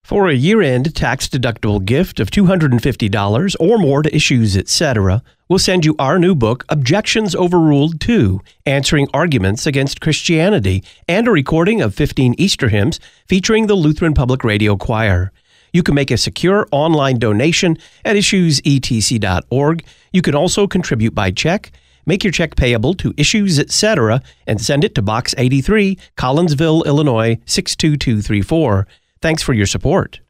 For a year-end tax-deductible gift of $250 or more to Issues, Etc., we'll send you our new book, Objections Overruled 2, Answering Arguments Against Christianity, and a recording of 15 Easter hymns featuring the Lutheran Public Radio Choir. You can make a secure online donation at issuesetc.org. You can also contribute by check. Make your check payable to Issues, Etc., and send it to Box 83, Collinsville, Illinois, 62234. Thanks for your support.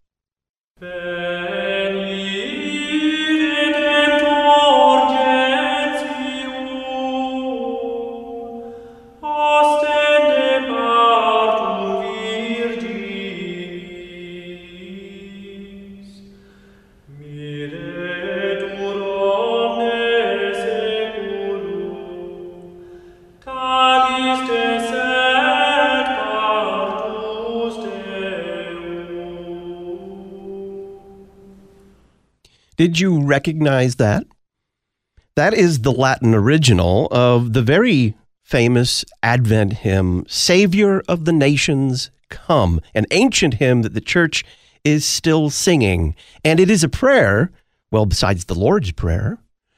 Did you recognize that? That is the Latin original of the very famous Advent hymn, Savior of the Nations, Come, an ancient hymn that the church is still singing. And it is a prayer, well, besides the Lord's Prayer,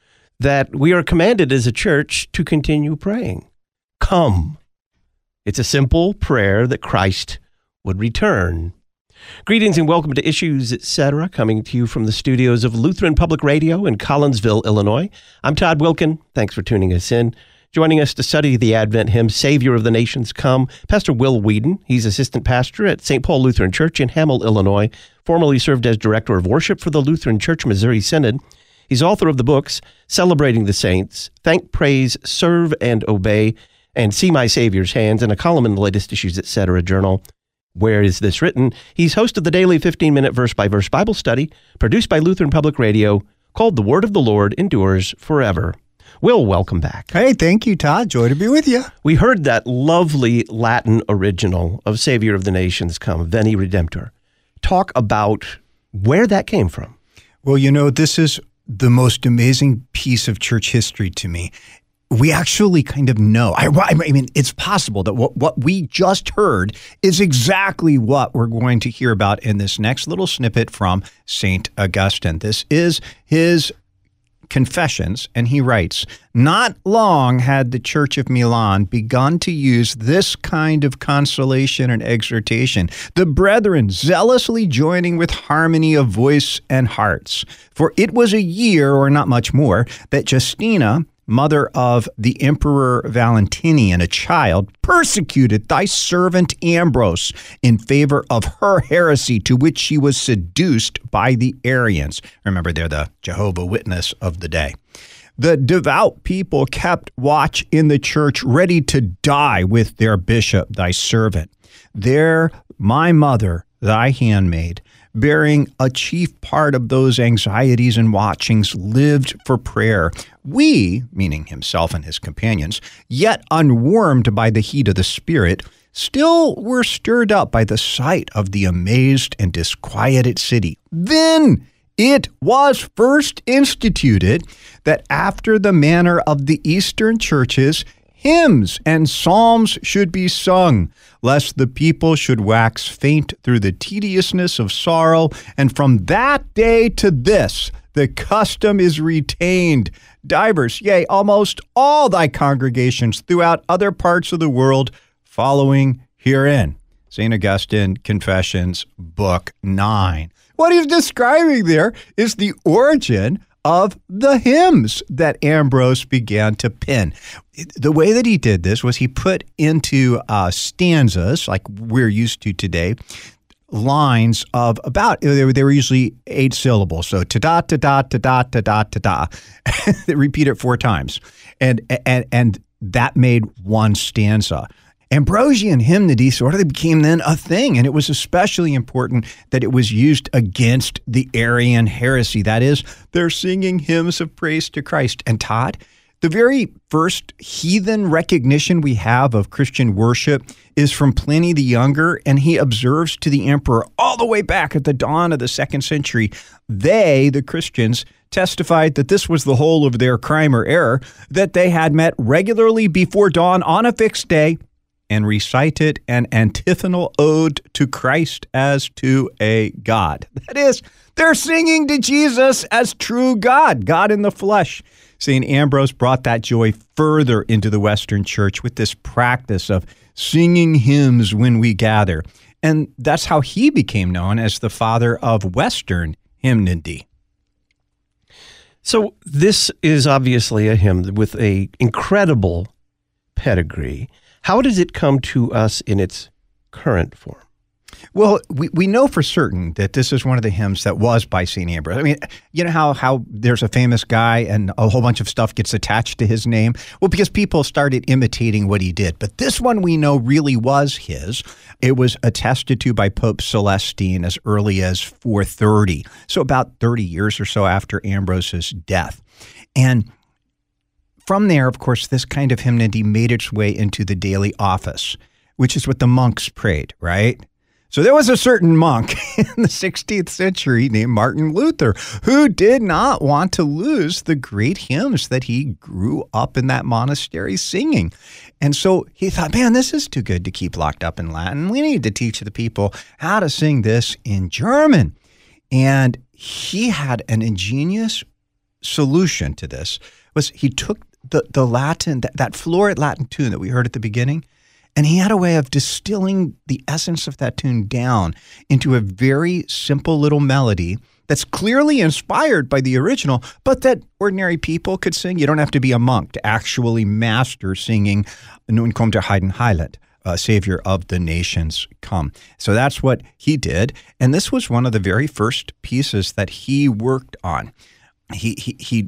that we are commanded as a church to continue praying. Come. It's a simple prayer that Christ would return. Greetings and welcome to Issues, Etc., coming to you from the studios of Lutheran Public Radio in Collinsville, Illinois. I'm Todd Wilkin. Thanks for tuning us in. Joining us to study the Advent hymn, Savior of the Nations Come, Pastor Will Whedon. He's assistant pastor at St. Paul Lutheran Church in Hamel, Illinois, formerly served as director of worship for the Lutheran Church Missouri Synod. He's author of the books Celebrating the Saints, Thank, Praise, Serve, and Obey, and See My Savior's Hands, and a column in the latest Issues, Etc. journal. Where is this written? He's host of the daily 15-minute verse-by-verse Bible study, produced by Lutheran Public Radio, called The Word of the Lord Endures Forever. Will, welcome back. Hey, thank you, Todd. Joy to be with you. We heard that lovely Latin original of Savior of the Nations Come, Veni Redemptor. Talk about where that came from. Well, you know, this is the most amazing piece of church history to me. We actually kind of know. I mean, it's possible that what we just heard is exactly what we're going to hear about in this next little snippet from St. Augustine. This is his Confessions, and he writes, "Not long had the Church of Milan begun to use this kind of consolation and exhortation, the brethren zealously joining with harmony of voice and hearts. For it was a year, or not much more, that Justina, mother of the Emperor Valentinian, a child, persecuted thy servant Ambrose in favor of her heresy to which she was seduced by the Arians." Remember, they're the Jehovah's Witness of the day. "The devout people kept watch in the church, ready to die with their bishop, thy servant. There my mother, thy handmaid, bearing a chief part of those anxieties and watchings, lived for prayer. We," meaning himself and his companions, "yet unwarmed by the heat of the Spirit, still were stirred up by the sight of the amazed and disquieted city. Then it was first instituted that after the manner of the Eastern churches, hymns and psalms should be sung, lest the people should wax faint through the tediousness of sorrow. And from that day to this, the custom is retained. Divers, yea, almost all thy congregations throughout other parts of the world following herein." St. Augustine, Confessions, Book 9. What he's describing there is the origin of the hymns that Ambrose began to pen. The way that he did this was he put into stanzas, like we're used to today, lines of about, they were usually 8 syllables. So ta-da, ta-da, ta-da, ta-da, ta-da. They repeat it 4 times. And that made one stanza. Ambrosian hymnody sort of became then a thing, and it was especially important that it was used against the Arian heresy. That is, they're singing hymns of praise to Christ. And Todd, the very first heathen recognition we have of Christian worship is from Pliny the Younger, and he observes to the emperor all the way back at the dawn of the 2nd century. They, the Christians, testified that this was the whole of their crime or error, that they had met regularly before dawn on a fixed day and recited an antiphonal ode to Christ as to a God. That is, they're singing to Jesus as true God, God in the flesh. St. Ambrose brought that joy further into the Western Church with this practice of singing hymns when we gather. And that's how he became known as the father of Western hymnody. So this is obviously a hymn with an incredible pedigree. How does it come to us in its current form? Well, we know for certain that this is one of the hymns that was by St. Ambrose. I mean, you know how there's a famous guy and a whole bunch of stuff gets attached to his name? Well, because people started imitating what he did. But this one we know really was his. It was attested to by Pope Celestine as early as 430, so about 30 years or so after Ambrose's death. And from there, of course, this kind of hymnody made its way into the daily office, which is what the monks prayed, right? So there was a certain monk in the 16th century named Martin Luther who did not want to lose the great hymns that he grew up in that monastery singing. And so he thought, man, this is too good to keep locked up in Latin. We need to teach the people how to sing this in German. And he had an ingenious solution to this. Was he took the Latin, that florid Latin tune that we heard at the beginning, and he had a way of distilling the essence of that tune down into a very simple little melody that's clearly inspired by the original, but that ordinary people could sing. You don't have to be a monk to actually master singing Nun kommt der Heiden heilet, Savior of the Nations come. So that's what he did. And this was one of the very first pieces that he worked on. He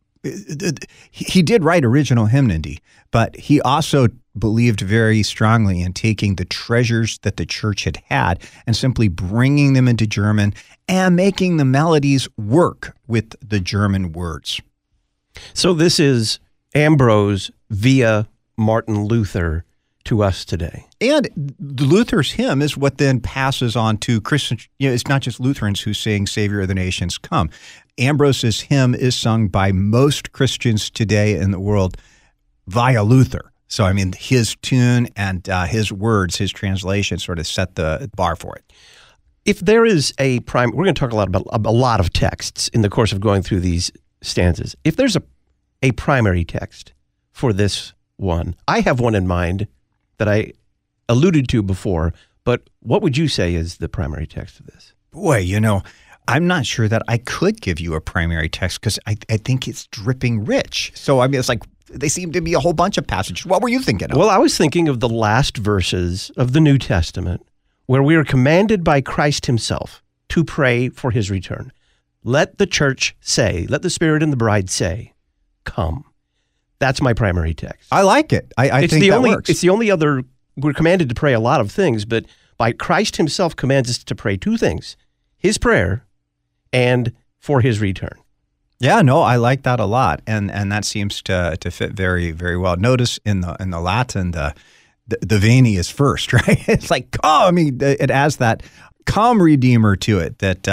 did write original hymnody, but he also believed very strongly in taking the treasures that the church had and simply bringing them into German and making the melodies work with the German words. So this is Ambrose via Martin Luther to us today. And Luther's hymn is what then passes on to Christians. You know, it's not just Lutherans who sing Savior of the Nations Come. Ambrose's hymn is sung by most Christians today in the world via Luther. So, I mean, his tune and his words, his translation sort of set the bar for it. If there is we're going to talk a lot of texts in the course of going through these stanzas. If there's a primary text for this one, I have one in mind that I alluded to before, but what would you say is the primary text of this? Boy, you know, I'm not sure that I could give you a primary text because I think it's dripping rich. So, I mean, it's like they seem to be a whole bunch of passages. What were you thinking of? Well, I was thinking of the last verses of the New Testament where we are commanded by Christ himself to pray for his return. Let the church say, let the Spirit and the bride say, come. That's my primary text. I like it. I think that works. It's the only other, we're commanded to pray a lot of things, but by Christ himself commands us to pray two things, his prayer and for his return. Yeah, no, I like that a lot, and that seems to fit very, very well. Notice in the Latin, the veni is first, right? It's like, oh, I mean, it has that come Redeemer to it that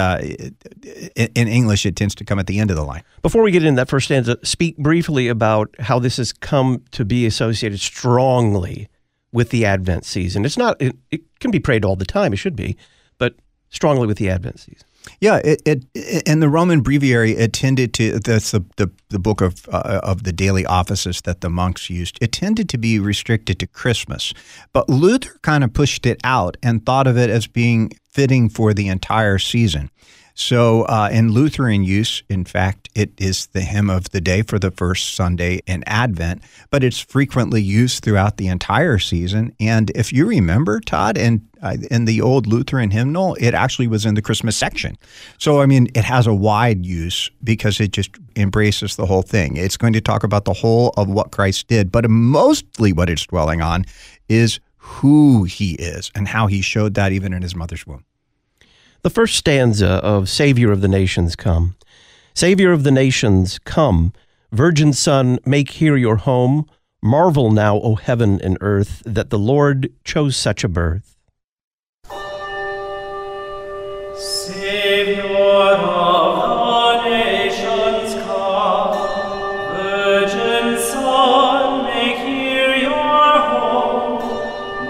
in English it tends to come at the end of the line. Before we get into that first stanza, speak briefly about how this has come to be associated strongly with the Advent season. It's not, it can be prayed all the time, it should be, but strongly with the Advent season. Yeah, it in the Roman Breviary, it tended to, that's the book of the daily offices that the monks used, it tended to be restricted to Christmas. But Luther kind of pushed it out and thought of it as being fitting for the entire season. So in Lutheran use, in fact, it is the hymn of the day for the first Sunday in Advent, but it's frequently used throughout the entire season. And if you remember, Todd, in the old Lutheran hymnal, it actually was in the Christmas section. So, I mean, it has a wide use because it just embraces the whole thing. It's going to talk about the whole of what Christ did, but mostly what it's dwelling on is who he is and how he showed that even in his mother's womb. The first stanza of Savior of the Nations Come. Savior of the Nations, come. Virgin Son, make here your home. Marvel now, O heaven and earth, that the Lord chose such a birth. Savior of the nations, come. Virgin Son, make here your home.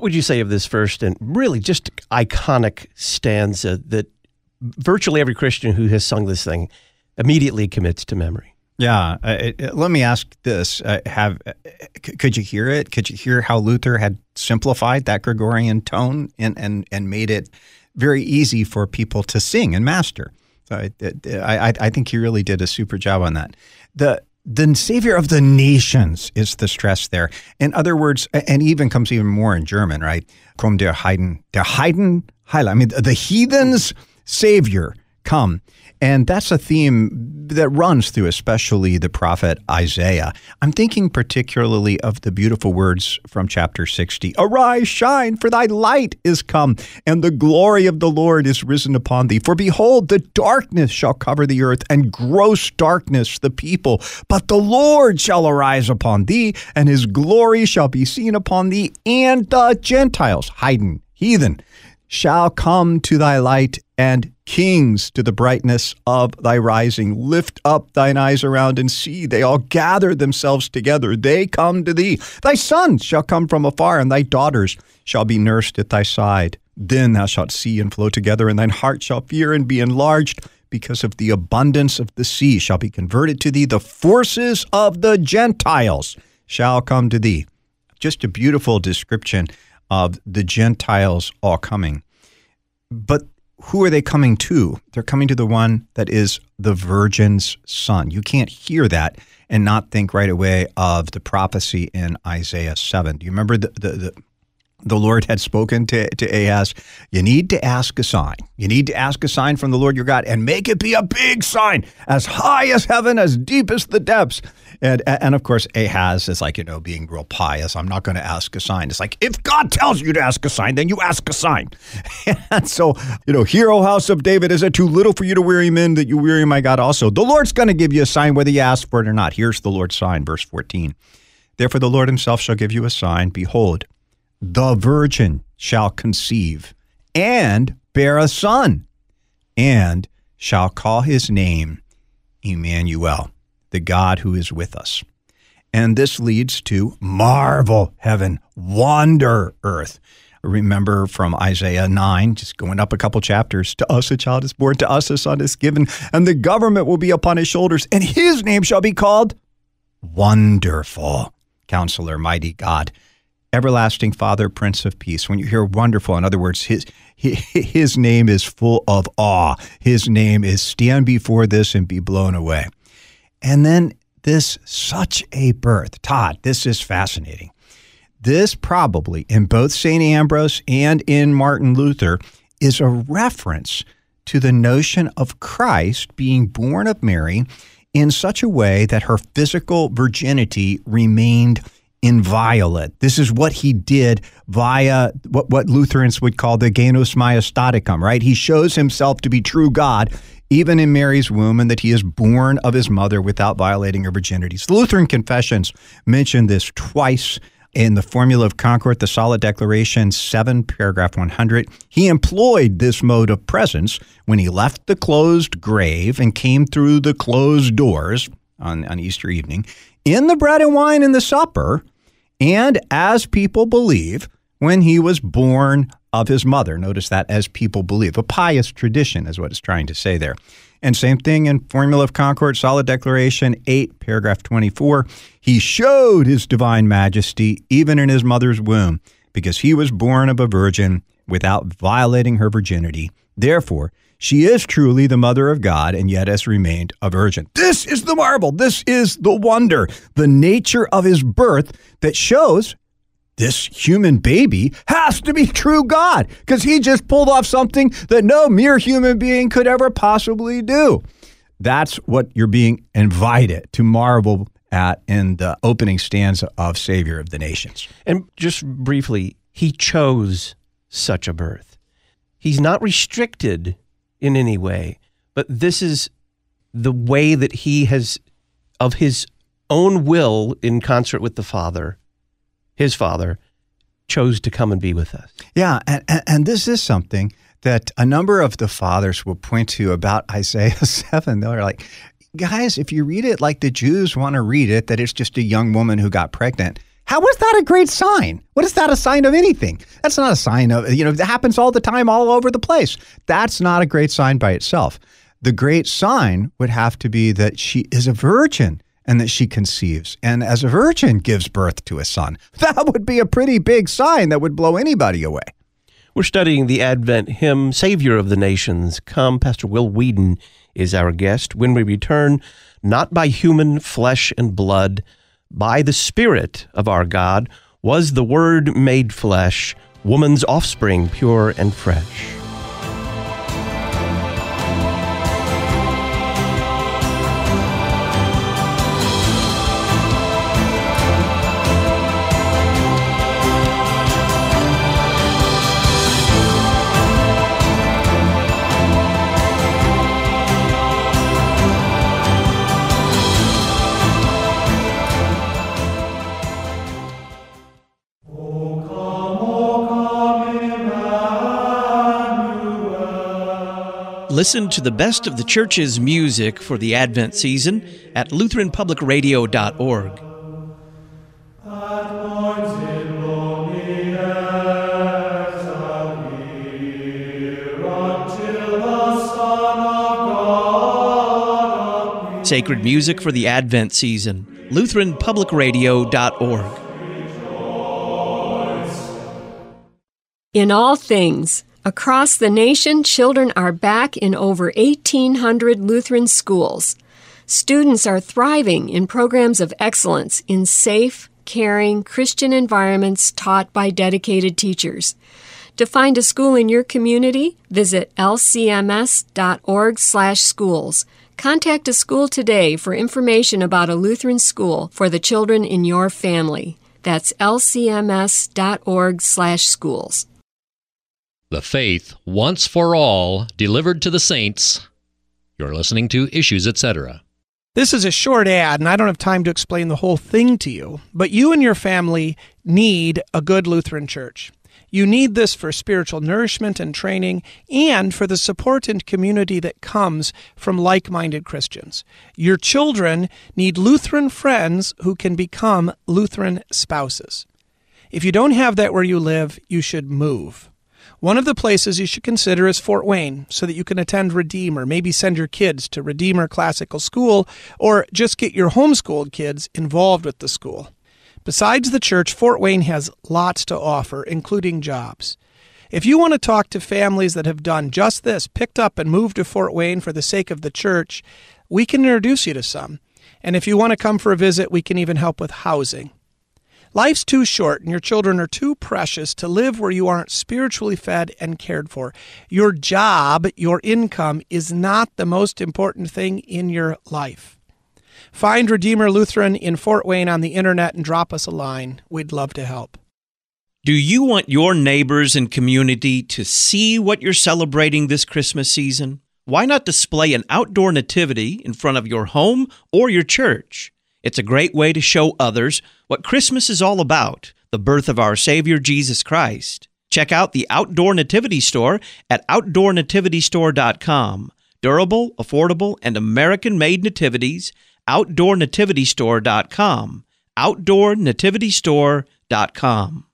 would you say of this first and really just iconic stanza that virtually every Christian who has sung this thing immediately commits to memory? Yeah. Let me ask this. Could you hear it? Could you hear how Luther had simplified that Gregorian tone and made it very easy for people to sing and master? So I think he really did a super job on that. The Savior of the nations is the stress there. In other words, and even comes even more in German, right? Komm der Heiden Heiler. I mean, the heathens' Savior, come. And that's a theme that runs through especially the prophet Isaiah. I'm thinking particularly of the beautiful words from chapter 60. Arise, shine, for thy light is come, and the glory of the Lord is risen upon thee. For behold, the darkness shall cover the earth, and gross darkness the people. But the Lord shall arise upon thee, and his glory shall be seen upon thee, and the Gentiles, heathen, shall come to thy light, and kings to the brightness of thy rising. Lift up thine eyes around and see. They all gather themselves together. They come to thee. Thy sons shall come from afar, and thy daughters shall be nursed at thy side. Then thou shalt see and flow together, and thine heart shall fear and be enlarged, because of the abundance of the sea shall be converted to thee. The forces of the Gentiles shall come to thee. Just a beautiful description of the Gentiles all coming. But who are they coming to? They're coming to the one that is the virgin's son. You can't hear that and not think right away of the prophecy in Isaiah 7. Do you remember the Lord had spoken to Ahaz? You need to ask a sign. You need to ask a sign from the Lord your God, and make it be a big sign, as high as heaven, as deep as the depths. And of course, Ahaz is like, being real pious. I'm not going to ask a sign. It's like, if God tells you to ask a sign, then you ask a sign. And so, hear, O house of David, is it too little for you to weary men that you weary my God also? The Lord's going to give you a sign whether you ask for it or not. Here's the Lord's sign, verse 14. Therefore the Lord himself shall give you a sign. Behold, the virgin shall conceive and bear a son, and shall call his name Emmanuel, the God who is with us. And this leads to marvel heaven, wonder earth. Remember from Isaiah 9, just going up a couple chapters, to us a child is born, to us a son is given, and the government will be upon his shoulders, and his name shall be called Wonderful, Counselor, Mighty God, Everlasting Father, Prince of Peace. When you hear wonderful, in other words, his name is full of awe. His name is stand before this and be blown away. And then this, such a birth. Todd, this is fascinating. This probably, in both St. Ambrose and in Martin Luther, is a reference to the notion of Christ being born of Mary in such a way that her physical virginity remained inviolate. This is what he did via what Lutherans would call the genus maestaticum, right? He shows himself to be true God, even in Mary's womb, and that he is born of his mother without violating her virginity. So the Lutheran confessions mention this twice in the Formula of Concord, the Solid Declaration 7, paragraph 100. He employed this mode of presence when he left the closed grave and came through the closed doors on Easter evening, in the bread and wine in the supper, and as people believe, when he was born of his mother. Notice that, as people believe. A pious tradition is what it's trying to say there. And same thing in Formula of Concord, Solid Declaration 8, paragraph 24. He showed his divine majesty even in his mother's womb, because he was born of a virgin without violating her virginity. Therefore, she is truly the mother of God, and yet has remained a virgin. This is the marvel. This is the wonder, the nature of his birth that shows this human baby has to be true God, because he just pulled off something that no mere human being could ever possibly do. That's what you're being invited to marvel at in the opening stanza of Savior of the Nations. And just briefly, he chose such a birth. He's not restricted in any way, but this is the way that he has, of his own will, in concert with the Father, his Father, chose to come and be with us. Yeah, and this is something that a number of the fathers will point to about Isaiah 7. They're like, guys, if you read it like the Jews want to read it, that it's just a young woman who got pregnant, How was that a great sign? What is that a sign of anything? That's not a sign of, it happens all the time, all over the place. That's not a great sign by itself. The great sign would have to be that she is a virgin and that she conceives, and as a virgin gives birth to a son. That would be a pretty big sign that would blow anybody away. We're studying the Advent hymn, Savior of the Nations Come. Pastor Will Weedon is our guest. When we return, not by human flesh and blood, by the Spirit of our God, was the Word made flesh, woman's offspring pure and fresh. Listen to the best of the church's music for the Advent season at LutheranPublicRadio.org. Sacred music for the Advent season, LutheranPublicRadio.org. In all things, across the nation, children are back in over 1,800 Lutheran schools. Students are thriving in programs of excellence in safe, caring, Christian environments taught by dedicated teachers. To find a school in your community, visit lcms.org/schools. Contact a school today for information about a Lutheran school for the children in your family. That's lcms.org/schools. The faith, once for all, delivered to the saints. You're listening to Issues, Etc. This is a short ad, and I don't have time to explain the whole thing to you, but you and your family need a good Lutheran church. You need this for spiritual nourishment and training, and for the support and community that comes from like-minded Christians. Your children need Lutheran friends who can become Lutheran spouses. If you don't have that where you live, you should move. One of the places you should consider is Fort Wayne, so that you can attend Redeemer, maybe send your kids to Redeemer Classical School, or just get your homeschooled kids involved with the school. Besides the church, Fort Wayne has lots to offer, including jobs. If you want to talk to families that have done just this, picked up and moved to Fort Wayne for the sake of the church, we can introduce you to some. And if you want to come for a visit, we can even help with housing. Life's too short and your children are too precious to live where you aren't spiritually fed and cared for. Your job, your income, is not the most important thing in your life. Find Redeemer Lutheran in Fort Wayne on the internet and drop us a line. We'd love to help. Do you want your neighbors and community to see what you're celebrating this Christmas season? Why not display an outdoor nativity in front of your home or your church? It's a great way to show others what Christmas is all about, the birth of our Savior, Jesus Christ. Check out the Outdoor Nativity Store at OutdoorNativityStore.com. Durable, affordable, and American-made nativities, OutdoorNativityStore.com. OutdoorNativityStore.com.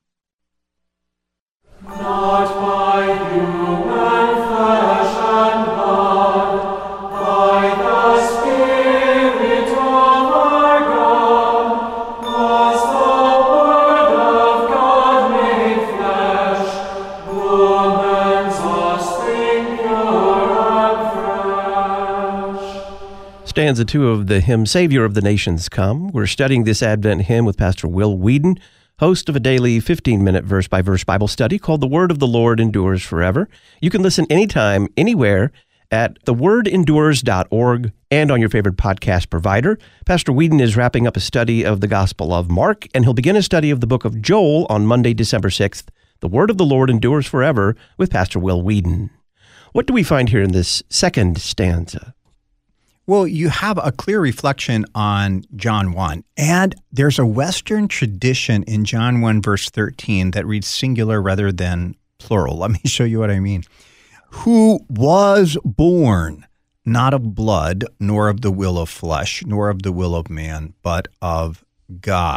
Not by human flesh and blood, by the Spirit of our God, was the Word of God made flesh, woman's offspring pure and fresh. Stanza 2 of the hymn, Savior of the Nations Come. We're studying this Advent hymn with Pastor Will Weedon, host of a daily 15-minute verse-by-verse Bible study called The Word of the Lord Endures Forever. You can listen anytime, anywhere at thewordendures.org and on your favorite podcast provider. Pastor Weedon is wrapping up a study of the Gospel of Mark, and he'll begin a study of the book of Joel on Monday, December 6th. The Word of the Lord Endures Forever with Pastor Will Weedon. What do we find here in this second stanza? Well, you have a clear reflection on John 1, and there's a Western tradition in John 1, verse 13 that reads singular rather than plural. Let me show you what I mean. Who was born not of blood, nor of the will of flesh, nor of the will of man, but of God.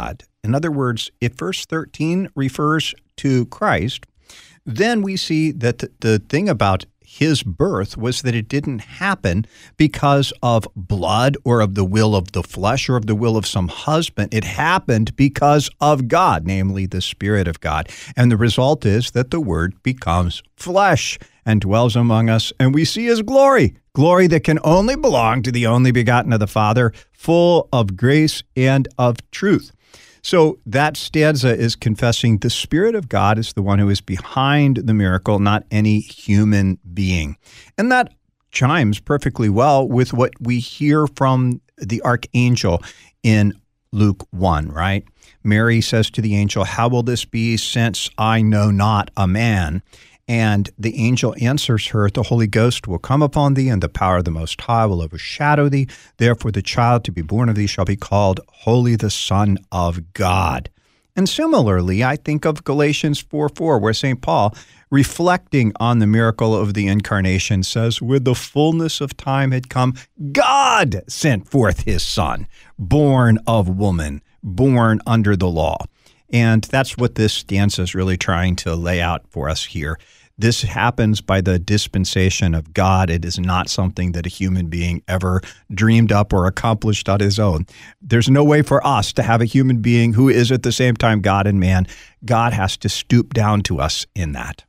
In other words, if verse 13 refers to Christ, then we see that the thing about his birth was that it didn't happen because of blood or of the will of the flesh or of the will of some husband. It happened because of God, namely the Spirit of God. And the result is that the Word becomes flesh and dwells among us, and we see his glory, glory that can only belong to the only begotten of the Father, full of grace and of truth. So that stanza is confessing the Spirit of God is the one who is behind the miracle, not any human being. And that chimes perfectly well with what we hear from the archangel in Luke 1, right? Mary says to the angel, "How will this be since I know not a man?" And the angel answers her, "The Holy Ghost will come upon thee, and the power of the Most High will overshadow thee. Therefore the child to be born of thee shall be called Holy, the Son of God." And similarly, I think of Galatians 4:4, where St. Paul, reflecting on the miracle of the incarnation, says, "When the fullness of time had come, God sent forth his Son, born of woman, born under the law." And that's what this stanza is really trying to lay out for us here. This happens by the dispensation of God. It is not something that a human being ever dreamed up or accomplished on his own. There's no way for us to have a human being who is at the same time God and man. God has to stoop down to us in that.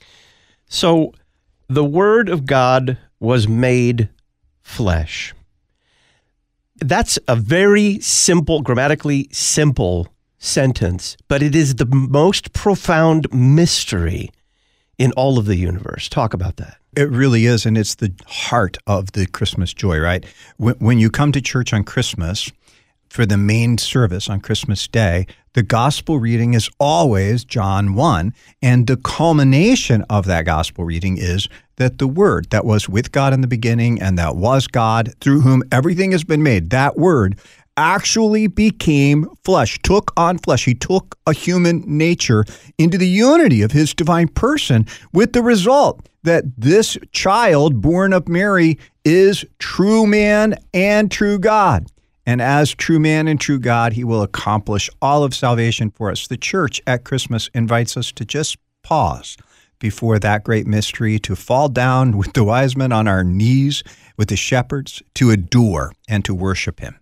So the Word of God was made flesh. That's a very simple, grammatically simple sentence, but it is the most profound mystery in all of the universe. Talk about that. It really is, and it's the heart of the Christmas joy, right? When you come to church on Christmas, for the main service on Christmas Day, the gospel reading is always John 1, and the culmination of that gospel reading is that the Word that was with God in the beginning and that was God, through whom everything has been made, that Word actually became flesh, took on flesh. He took a human nature into the unity of his divine person, with the result that this child born of Mary is true man and true God. And as true man and true God, he will accomplish all of salvation for us. The church at Christmas invites us to just pause before that great mystery, to fall down with the wise men on our knees with the shepherds, to adore and to worship him.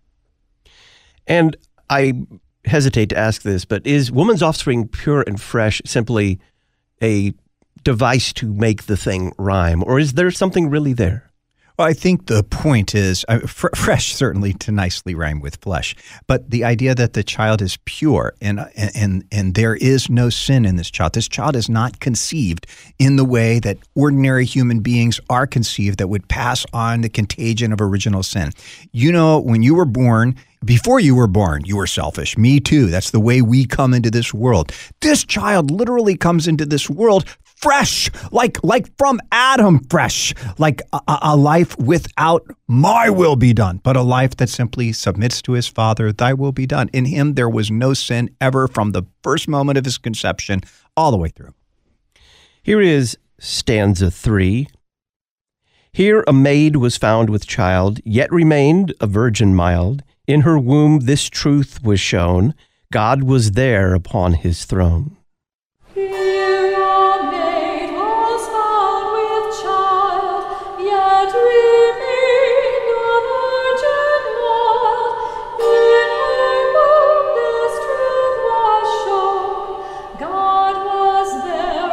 And I hesitate to ask this, but is woman's offspring pure and fresh simply a device to make the thing rhyme, or is there something really there? Well, I think the point is, fresh certainly to nicely rhyme with flesh, but the idea that the child is pure and there is no sin in this child. This child is not conceived in the way that ordinary human beings are conceived that would pass on the contagion of original sin. You know, when you were born, before you were born, you were selfish. Me too. That's the way we come into this world. This child literally comes into this world fresh, like from Adam fresh, like a life without my will be done, but a life that simply submits to his Father, thy will be done. In him there was no sin ever from the first moment of his conception all the way through. Here is stanza 3. Here a maid was found with child, yet remained a virgin mild. In her womb this truth was shown, God was there upon his throne. Here a maid was found with child, yet remained a virgin mild. In her womb this truth was shown, God was there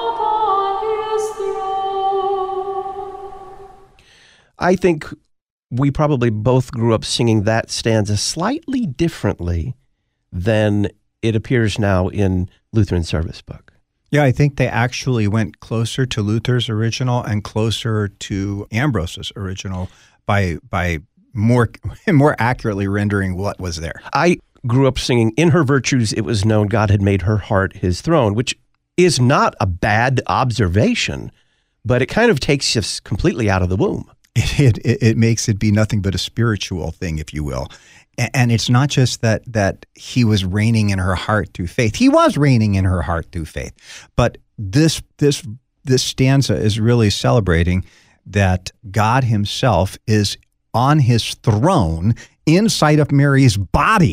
upon his throne. I think we probably both grew up singing that stanza slightly differently than it appears now in Lutheran Service Book. Yeah, I think they actually went closer to Luther's original and closer to Ambrose's original by more accurately rendering what was there. I grew up singing, in her virtues it was known God had made her heart his throne, which is not a bad observation, but it kind of takes us completely out of the womb. It makes it be nothing but a spiritual thing, if you will. And it's not just that he was reigning in her heart through faith. He was reigning in her heart through faith. But this stanza is really celebrating that God himself is on his throne inside of Mary's body.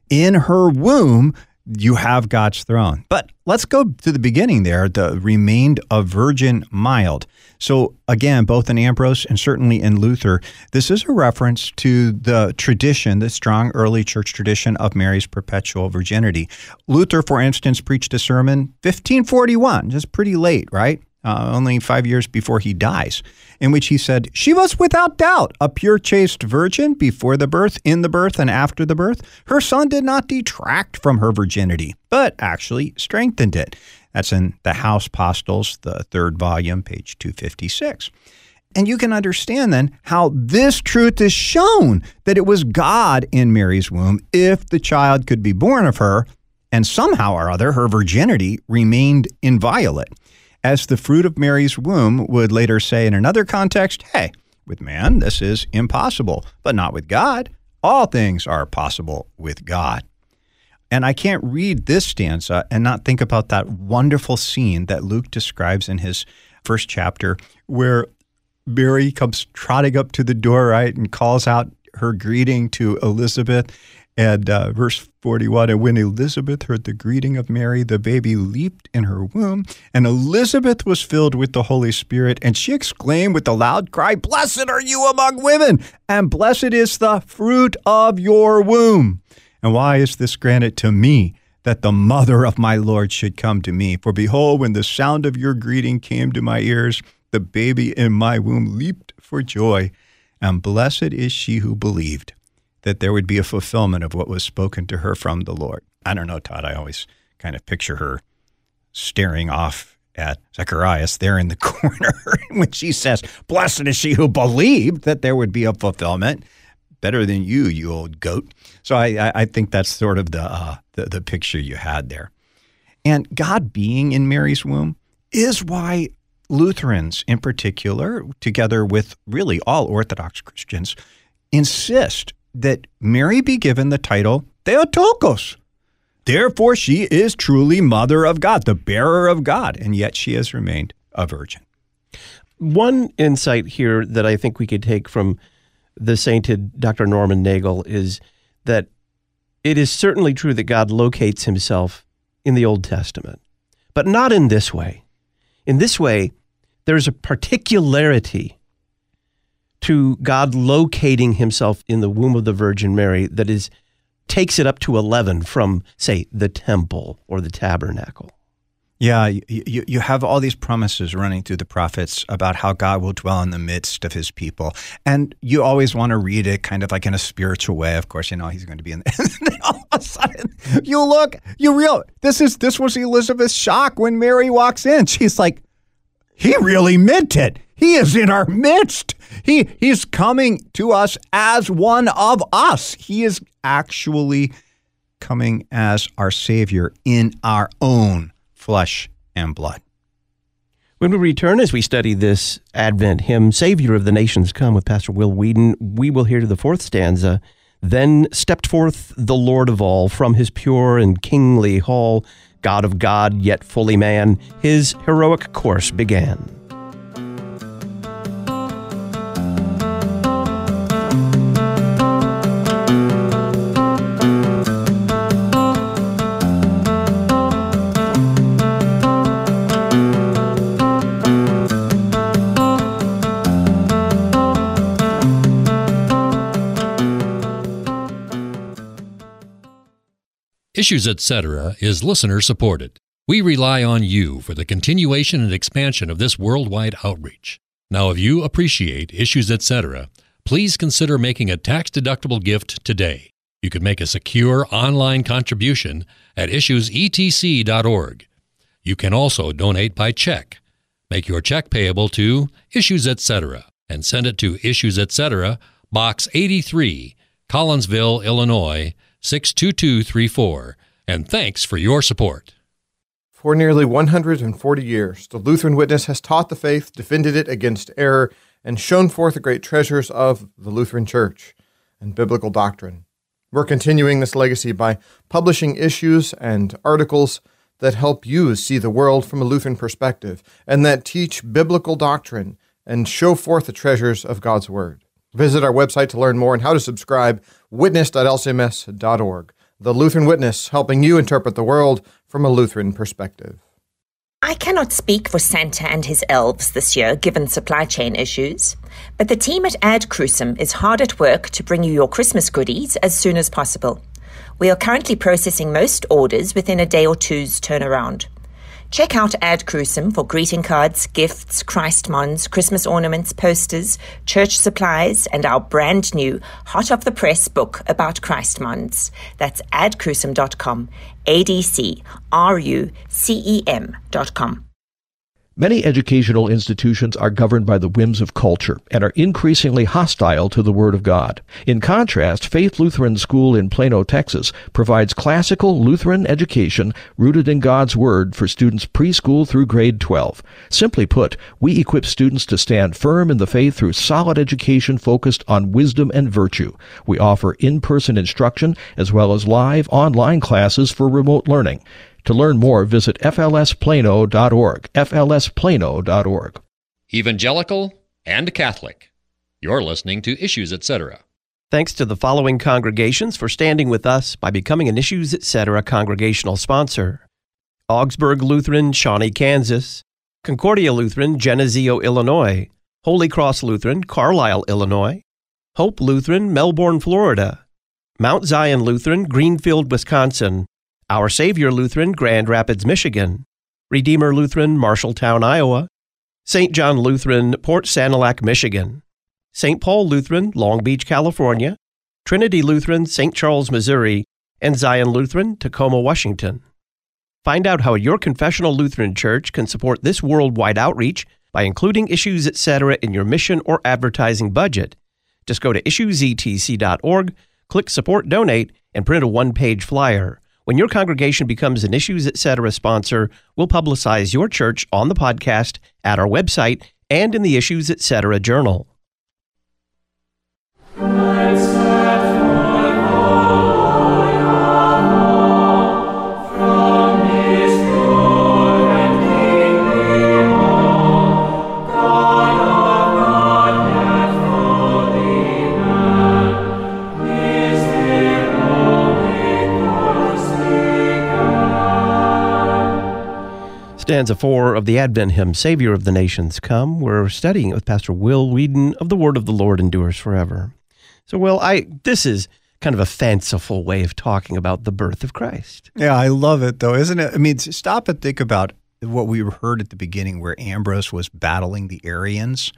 In her womb, you have God's throne. But let's go to the beginning there, the remained a virgin mild. So again, both in Ambrose and certainly in Luther, this is a reference to the tradition, the strong early church tradition of Mary's perpetual virginity. Luther, for instance, preached a sermon 1541, just pretty late, right? Only 5 years before he dies, in which he said, "She was without doubt a pure chaste virgin before the birth, in the birth, and after the birth. Her son did not detract from her virginity, but actually strengthened it." That's in the House Apostles, the 3rd volume, page 256. And you can understand then how this truth is shown, that it was God in Mary's womb if the child could be born of her, and somehow or other her virginity remained inviolate. As the fruit of Mary's womb would later say in another context, hey, with man this is impossible, but not with God. All things are possible with God. And I can't read this stanza and not think about that wonderful scene that Luke describes in his first chapter, where Mary comes trotting up to the door, right, and calls out her greeting to Elizabeth. And verse 41, and when Elizabeth heard the greeting of Mary, the baby leaped in her womb, and Elizabeth was filled with the Holy Spirit, and she exclaimed with a loud cry, "Blessed are you among women, and blessed is the fruit of your womb. And why is this granted to me, that the mother of my Lord should come to me? For behold, when the sound of your greeting came to my ears, the baby in my womb leaped for joy, and blessed is she who believed that there would be a fulfillment of what was spoken to her from the Lord." I don't know, Todd, I always kind of picture her staring off at Zacharias there in the corner when she says, "Blessed is she who believed that there would be a fulfillment." Better than you old goat. So I think that's sort of the picture you had there. And God being in Mary's womb is why Lutherans in particular, together with really all Orthodox Christians, insist that Mary be given the title Theotokos. Therefore, she is truly Mother of God, the bearer of God, and yet she has remained a virgin. One insight here that I think we could take from the sainted Dr. Norman Nagel is that it is certainly true that God locates himself in the Old Testament, but not in this way. In this way, there's a particularity to God locating himself in the womb of the Virgin Mary that takes it up to 11 from, say, the temple or the tabernacle. Yeah, you have all these promises running through the prophets about how God will dwell in the midst of his people. And you always want to read it kind of like in a spiritual way. Of course, he's going to be in there. And then all of a sudden, this was Elizabeth's shock when Mary walks in. She's like, he really meant it. He is in our midst. He's coming to us as one of us. He is actually coming as our Savior in our own flesh and blood. When we return, as we study this Advent hymn, Savior of the Nations Come, with Pastor Will Whedon, we will hear the 4th stanza. Then stepped forth the Lord of all from his pure and kingly hall, God of God, yet fully man, his heroic course began. Issues Etc. is listener supported. We rely on you for the continuation and expansion of this worldwide outreach. Now, if you appreciate Issues Etc., please consider making a tax-deductible gift today. You can make a secure online contribution at issuesetc.org. You can also donate by check. Make your check payable to Issues Etc. and send it to Issues Etc., Box 83, Collinsville, Illinois, 62234, and thanks for your support. For nearly 140 years, the Lutheran Witness has taught the faith, defended it against error, and shown forth the great treasures of the Lutheran Church and biblical doctrine. We're continuing this legacy by publishing issues and articles that help you see the world from a Lutheran perspective and that teach biblical doctrine and show forth the treasures of God's Word. Visit our website to learn more and how to subscribe, witness.lcms.org. The Lutheran Witness, helping you interpret the world from a Lutheran perspective. I cannot speak for Santa and his elves this year, given supply chain issues, but the team at Ad Crucem is hard at work to bring you your Christmas goodies as soon as possible. We are currently processing most orders within a day or two's turnaround. Check out Ad Crucem for greeting cards, gifts, Christmons, Christmas ornaments, posters, church supplies, and our brand new hot-off-the-press book about Christmons. That's adcrucem.com, ADCRUCEM.com. Many educational institutions are governed by the whims of culture and are increasingly hostile to the Word of God. In contrast, Faith Lutheran School in Plano, Texas, provides classical Lutheran education rooted in God's Word for students preschool through grade 12. Simply put, we equip students to stand firm in the faith through solid education focused on wisdom and virtue. We offer in-person instruction as well as live online classes for remote learning. To learn more, visit flsplano.org, flsplano.org. Evangelical and Catholic. You're listening to Issues Etc. Thanks to the following congregations for standing with us by becoming an Issues Etc. congregational sponsor: Augsburg Lutheran, Shawnee, Kansas; Concordia Lutheran, Geneseo, Illinois; Holy Cross Lutheran, Carlisle, Illinois; Hope Lutheran, Melbourne, Florida; Mount Zion Lutheran, Greenfield, Wisconsin; Our Savior Lutheran, Grand Rapids, Michigan; Redeemer Lutheran, Marshalltown, Iowa; St. John Lutheran, Port Sanilac, Michigan; St. Paul Lutheran, Long Beach, California; Trinity Lutheran, St. Charles, Missouri; and Zion Lutheran, Tacoma, Washington. Find out how your confessional Lutheran church can support this worldwide outreach by including Issues Etc. in your mission or advertising budget. Just go to issuesetc.org, click Support Donate, and print a one-page flyer. When your congregation becomes an Issues Etc. sponsor, we'll publicize your church on the podcast, at our website, and in the Issues Etc. journal. Stanza 4 of the Advent hymn, Savior of the Nations Come. We're studying it with Pastor Will Whedon of The Word of the Lord Endures Forever. So, Will, this is kind of a fanciful way of talking about the birth of Christ. Yeah, I love it, though, isn't it? I mean, stop and think about what we heard at the beginning where Ambrose was battling the Arians.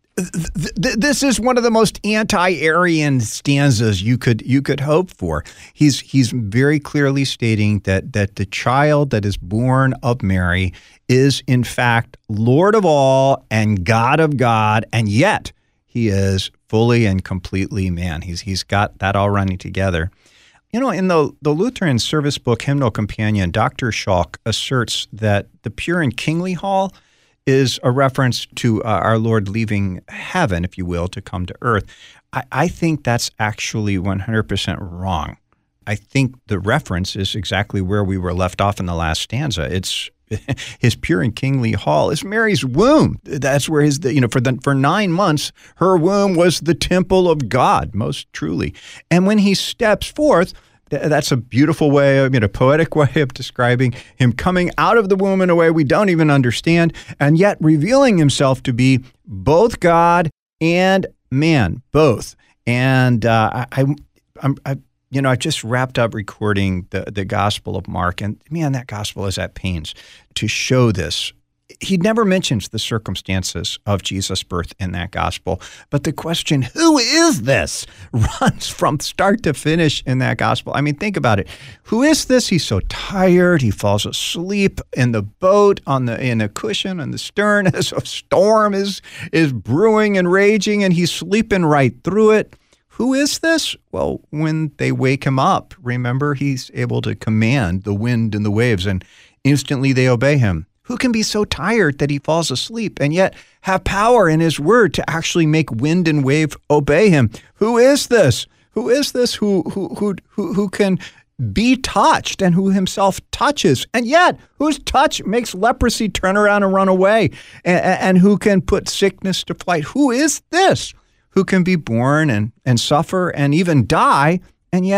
This is one of the most anti-Arian stanzas you could hope for. He's very clearly stating that the child that is born of Mary is in fact Lord of all and God of God, and yet he is fully and completely man. He's got that all running together. You know, in the Lutheran service book Hymnal Companion, Dr. Schalk asserts that the pure and kingly hall is a reference to our Lord leaving heaven, if you will, to come to earth. I think that's actually 100% wrong. I think the reference is exactly where we were left off in the last stanza. It's his pure and kingly hall is Mary's womb. That's where for 9 months, her womb was the temple of God, most truly. And when he steps forth, that's a beautiful way, a poetic way of describing him coming out of the womb in a way we don't even understand, and yet revealing himself to be both God and man, both. And I just wrapped up recording the Gospel of Mark, and man, that Gospel is at pains to show this. He never mentions the circumstances of Jesus' birth in that gospel, but the question, who is this, runs from start to finish in that gospel. I mean, think about it. Who is this? He's so tired. He falls asleep in the boat in the cushion on the stern as a storm is brewing and raging, and he's sleeping right through it. Who is this? Well, when they wake him up, remember, he's able to command the wind and the waves, and instantly they obey him. Who can be so tired that he falls asleep and yet have power in his word to actually make wind and wave obey him? Who is this? Who is this who can be touched and who himself touches, and yet whose touch makes leprosy turn around and run away, and who can put sickness to flight? Who is this who can be born and suffer and even die, and yet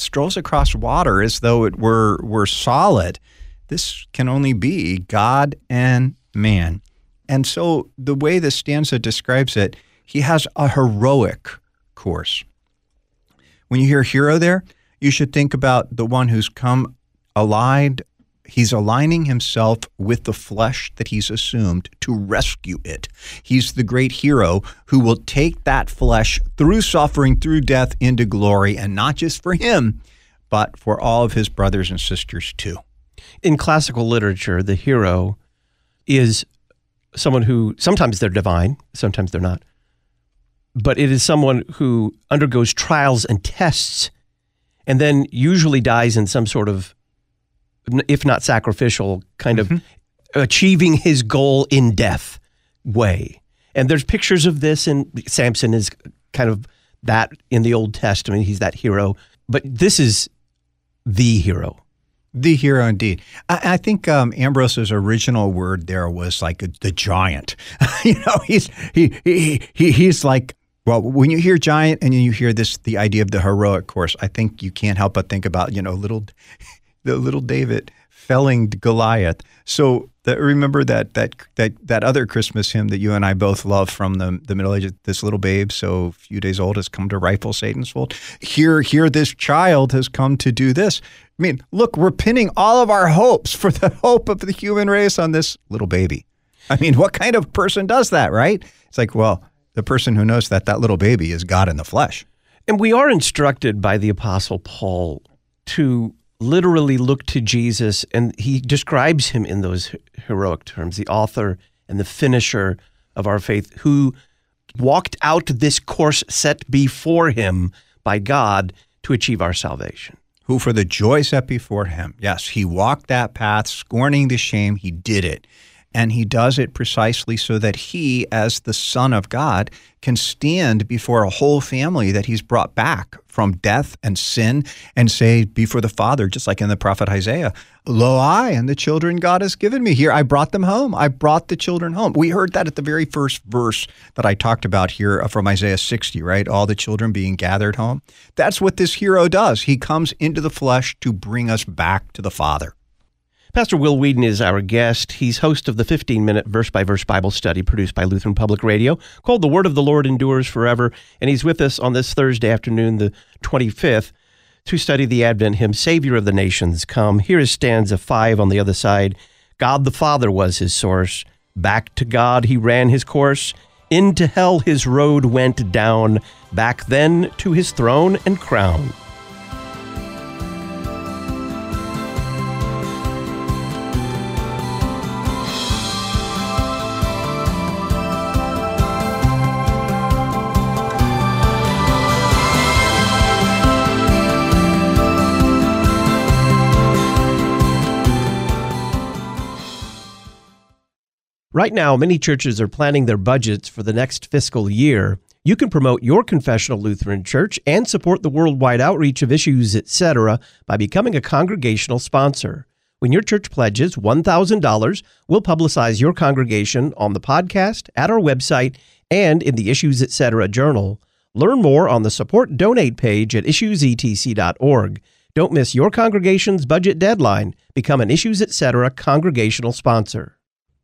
strolls across water as though it were solid. This can only be God and man. And so the way the stanza describes it, he has a heroic course. When you hear hero there, you should think about the one who's come allied. He's aligning himself with the flesh that he's assumed to rescue it. He's the great hero who will take that flesh through suffering, through death, into glory, and not just for him, but for all of his brothers and sisters too. In classical literature, the hero is someone who, sometimes they're divine, sometimes they're not, but it is someone who undergoes trials and tests and then usually dies in some sort of, if not sacrificial, kind of achieving his goal in death way. And there's pictures of this, and Samson is kind of that in the Old Testament. He's that hero. But this is the hero. The hero indeed. I think Ambrose's original word there was like the giant. He's like, well, when you hear giant and you hear the idea of the heroic course, I think you can't help but think about, the little David felling Goliath. So remember that other Christmas hymn that you and I both love from the Middle Ages, this little babe, so a few days old, has come to rifle Satan's fold. Here this child has come to do this. I mean, look, we're pinning all of our hopes for the hope of the human race on this little baby. I mean, what kind of person does that, right? It's like, well, the person who knows that little baby is God in the flesh. And we are instructed by the Apostle Paul to literally look to Jesus, and he describes him in those heroic terms, the author and the finisher of our faith, who walked out this course set before him by God to achieve our salvation. Who for the joy set before him, yes, he walked that path, scorning the shame, he did it. And he does it precisely so that he, as the Son of God, can stand before a whole family that he's brought back from death and sin and say before the Father, just like in the prophet Isaiah, lo, I and the children God has given me. Here, I brought them home. I brought the children home. We heard that at the very first verse that I talked about here from Isaiah 60, right? All the children being gathered home. That's what this hero does. He comes into the flesh to bring us back to the Father. Pastor Will Weedon is our guest. He's host of the 15-minute verse-by-verse Bible study produced by Lutheran Public Radio called The Word of the Lord Endures Forever, and he's with us on this Thursday afternoon, the 25th, to study the Advent hymn, Savior of the Nations Come. Here is stanza 5 on the other side. God the Father was his source. Back to God he ran his course. Into hell his road went down. Back then to his throne and crown. Right now, many churches are planning their budgets for the next fiscal year. You can promote your confessional Lutheran church and support the worldwide outreach of Issues, etc. by becoming a congregational sponsor. When your church pledges $1,000, we'll publicize your congregation on the podcast, at our website, and in the Issues, etc. journal. Learn more on the Support Donate page at issuesetc.org. Don't miss your congregation's budget deadline. Become an Issues, etc. congregational sponsor.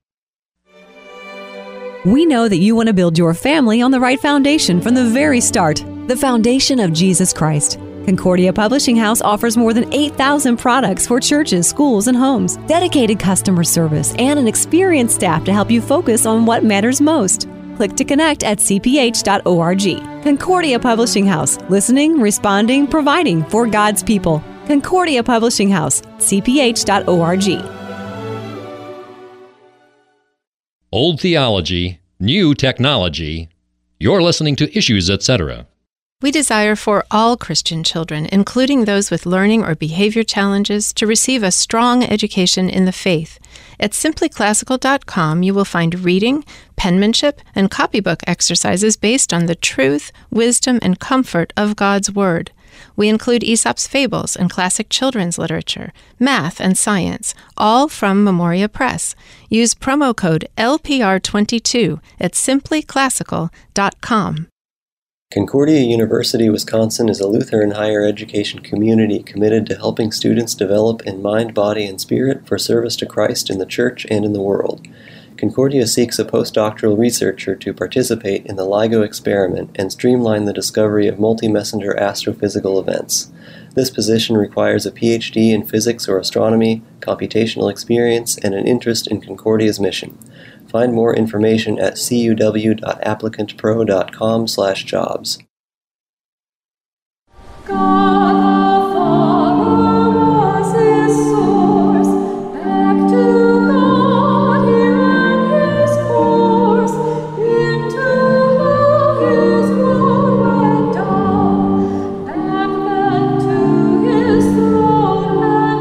We know that you want to build your family on the right foundation from the very start, the foundation of Jesus Christ. Concordia Publishing House offers more than 8,000 products for churches, schools, and homes, dedicated customer service, and an experienced staff to help you focus on what matters most. Click to connect at cph.org. Concordia Publishing House, listening, responding, providing for God's people. Concordia Publishing House, cph.org. Old theology, new technology. You're listening to Issues, etc. We desire for all Christian children, including those with learning or behavior challenges, to receive a strong education in the faith. At simplyclassical.com, you will find reading, penmanship, and copybook exercises based on the truth, wisdom, and comfort of God's Word. We include Aesop's Fables and classic children's literature, math and science, all from Memoria Press. Use promo code LPR22 at simplyclassical.com. Concordia University, Wisconsin is a Lutheran higher education community committed to helping students develop in mind, body, and spirit for service to Christ in the church and in the world. Concordia seeks a postdoctoral researcher to participate in the LIGO experiment and streamline the discovery of multi-messenger astrophysical events. This position requires a PhD in physics or astronomy, computational experience, and an interest in Concordia's mission. Find more information at cuw.applicantpro.com/jobs. God the Father was his source, back to God he ran his course, into hell his road went down, back then to his throne and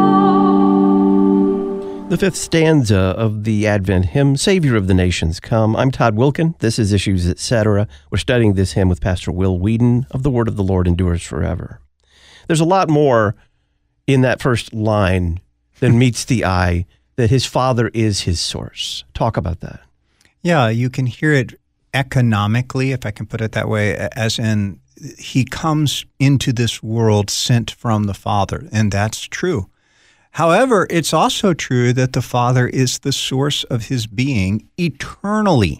crown. The fifth stanza of the Advent hymn, Savior of the Nations Come. I'm Todd Wilkin. This is Issues, Etc. We're studying this hymn with Pastor Will Whedon of The Word of the Lord Endures Forever. There's a lot more in that first line than meets the eye, that his Father is his source. Talk about that. Yeah, you can hear it economically, if I can put it that way, as in he comes into this world sent from the Father, and that's true. However, it's also true that the Father is the source of his being eternally.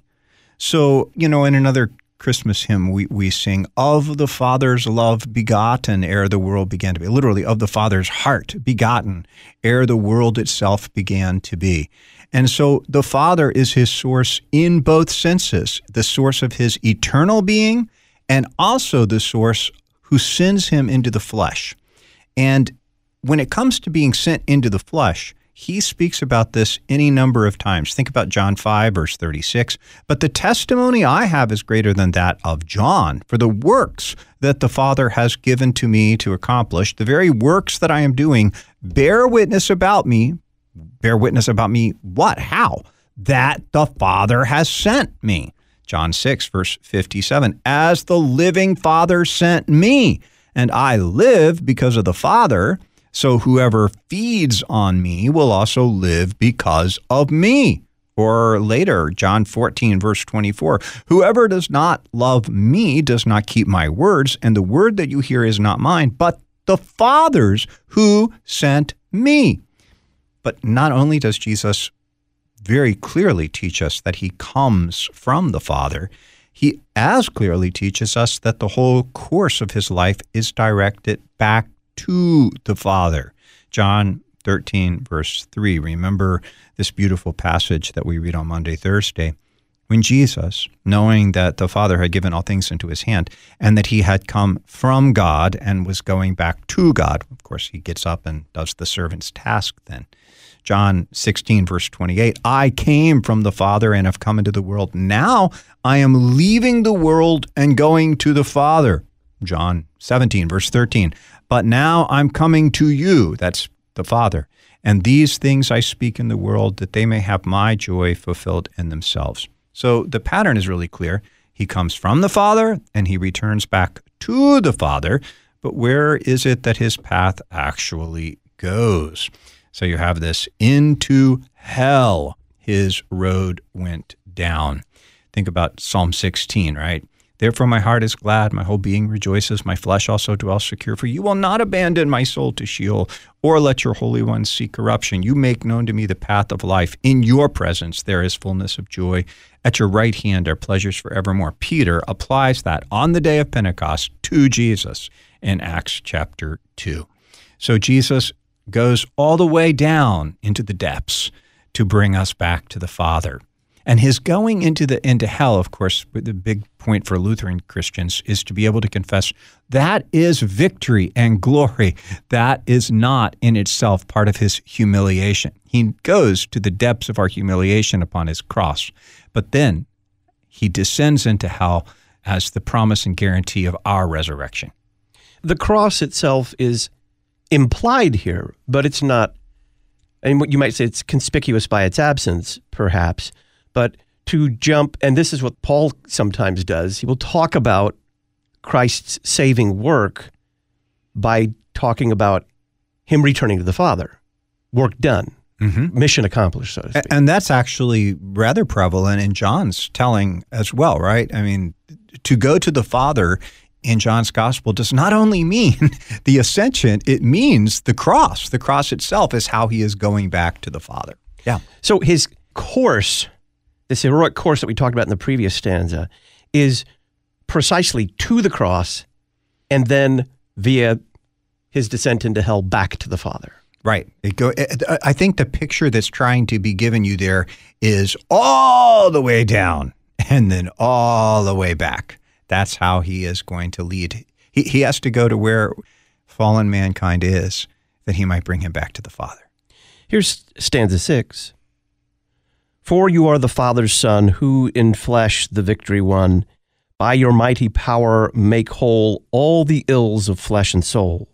So, in another Christmas hymn, we sing, of the Father's love begotten ere the world began to be. Literally, of the Father's heart begotten ere the world itself began to be. And so the Father is his source in both senses, the source of his eternal being and also the source who sends him into the flesh. And when it comes to being sent into the flesh, he speaks about this any number of times. Think about John 5, verse 36. But the testimony I have is greater than that of John, for the works that the Father has given to me to accomplish, the very works that I am doing, bear witness about me. Bear witness about me what? How? That the Father has sent me. John 6, verse 57. As the living Father sent me, and I live because of the Father, so whoever feeds on me will also live because of me. Or later, John 14, verse 24, whoever does not love me does not keep my words, and the word that you hear is not mine, but the Father's who sent me. But not only does Jesus very clearly teach us that he comes from the Father, he as clearly teaches us that the whole course of his life is directed back to the Father. John 13, verse 3. Remember this beautiful passage that we read on Monday, Thursday, when Jesus, knowing that the Father had given all things into his hand and that he had come from God and was going back to God, of course, he gets up and does the servant's task then. John 16, verse 28, I came from the Father and have come into the world. Now I am leaving the world and going to the Father. John 17, verse 13, but now I'm coming to you, that's the Father, and these things I speak in the world that they may have my joy fulfilled in themselves. So the pattern is really clear. He comes from the Father and he returns back to the Father, but where is it that his path actually goes? So you have this, into hell his road went down. Think about Psalm 16, right? Therefore my heart is glad, my whole being rejoices, my flesh also dwells secure. For you will not abandon my soul to Sheol, or let your Holy One see corruption. You make known to me the path of life. In your presence there is fullness of joy. At your right hand are pleasures forevermore. Peter applies that on the day of Pentecost to Jesus in Acts chapter 2. So Jesus goes all the way down into the depths to bring us back to the Father. And his going into hell, of course, the big point for Lutheran Christians is to be able to confess that is victory and glory. That is not in itself part of his humiliation. He goes to the depths of our humiliation upon his cross, but then he descends into hell as the promise and guarantee of our resurrection. The cross itself is implied here, but it's not, and what you might say it's conspicuous by its absence, perhaps. But to jump, and this is what Paul sometimes does, he will talk about Christ's saving work by talking about him returning to the Father. Work done. Mm-hmm. Mission accomplished, so to speak. And that's actually rather prevalent in John's telling as well, right? I mean, to go to the Father in John's gospel does not only mean the ascension, it means the cross. The cross itself is how he is going back to the Father. Yeah. So his course, this heroic course that we talked about in the previous stanza, is precisely to the cross and then via his descent into hell back to the Father. Right. I think the picture that's trying to be given you there is all the way down and then all the way back. That's how he is going to lead. He has to go to where fallen mankind is, that he might bring him back to the Father. Here's stanza 6. For you are the Father's Son, who in flesh the victory won. By your mighty power make whole all the ills of flesh and soul.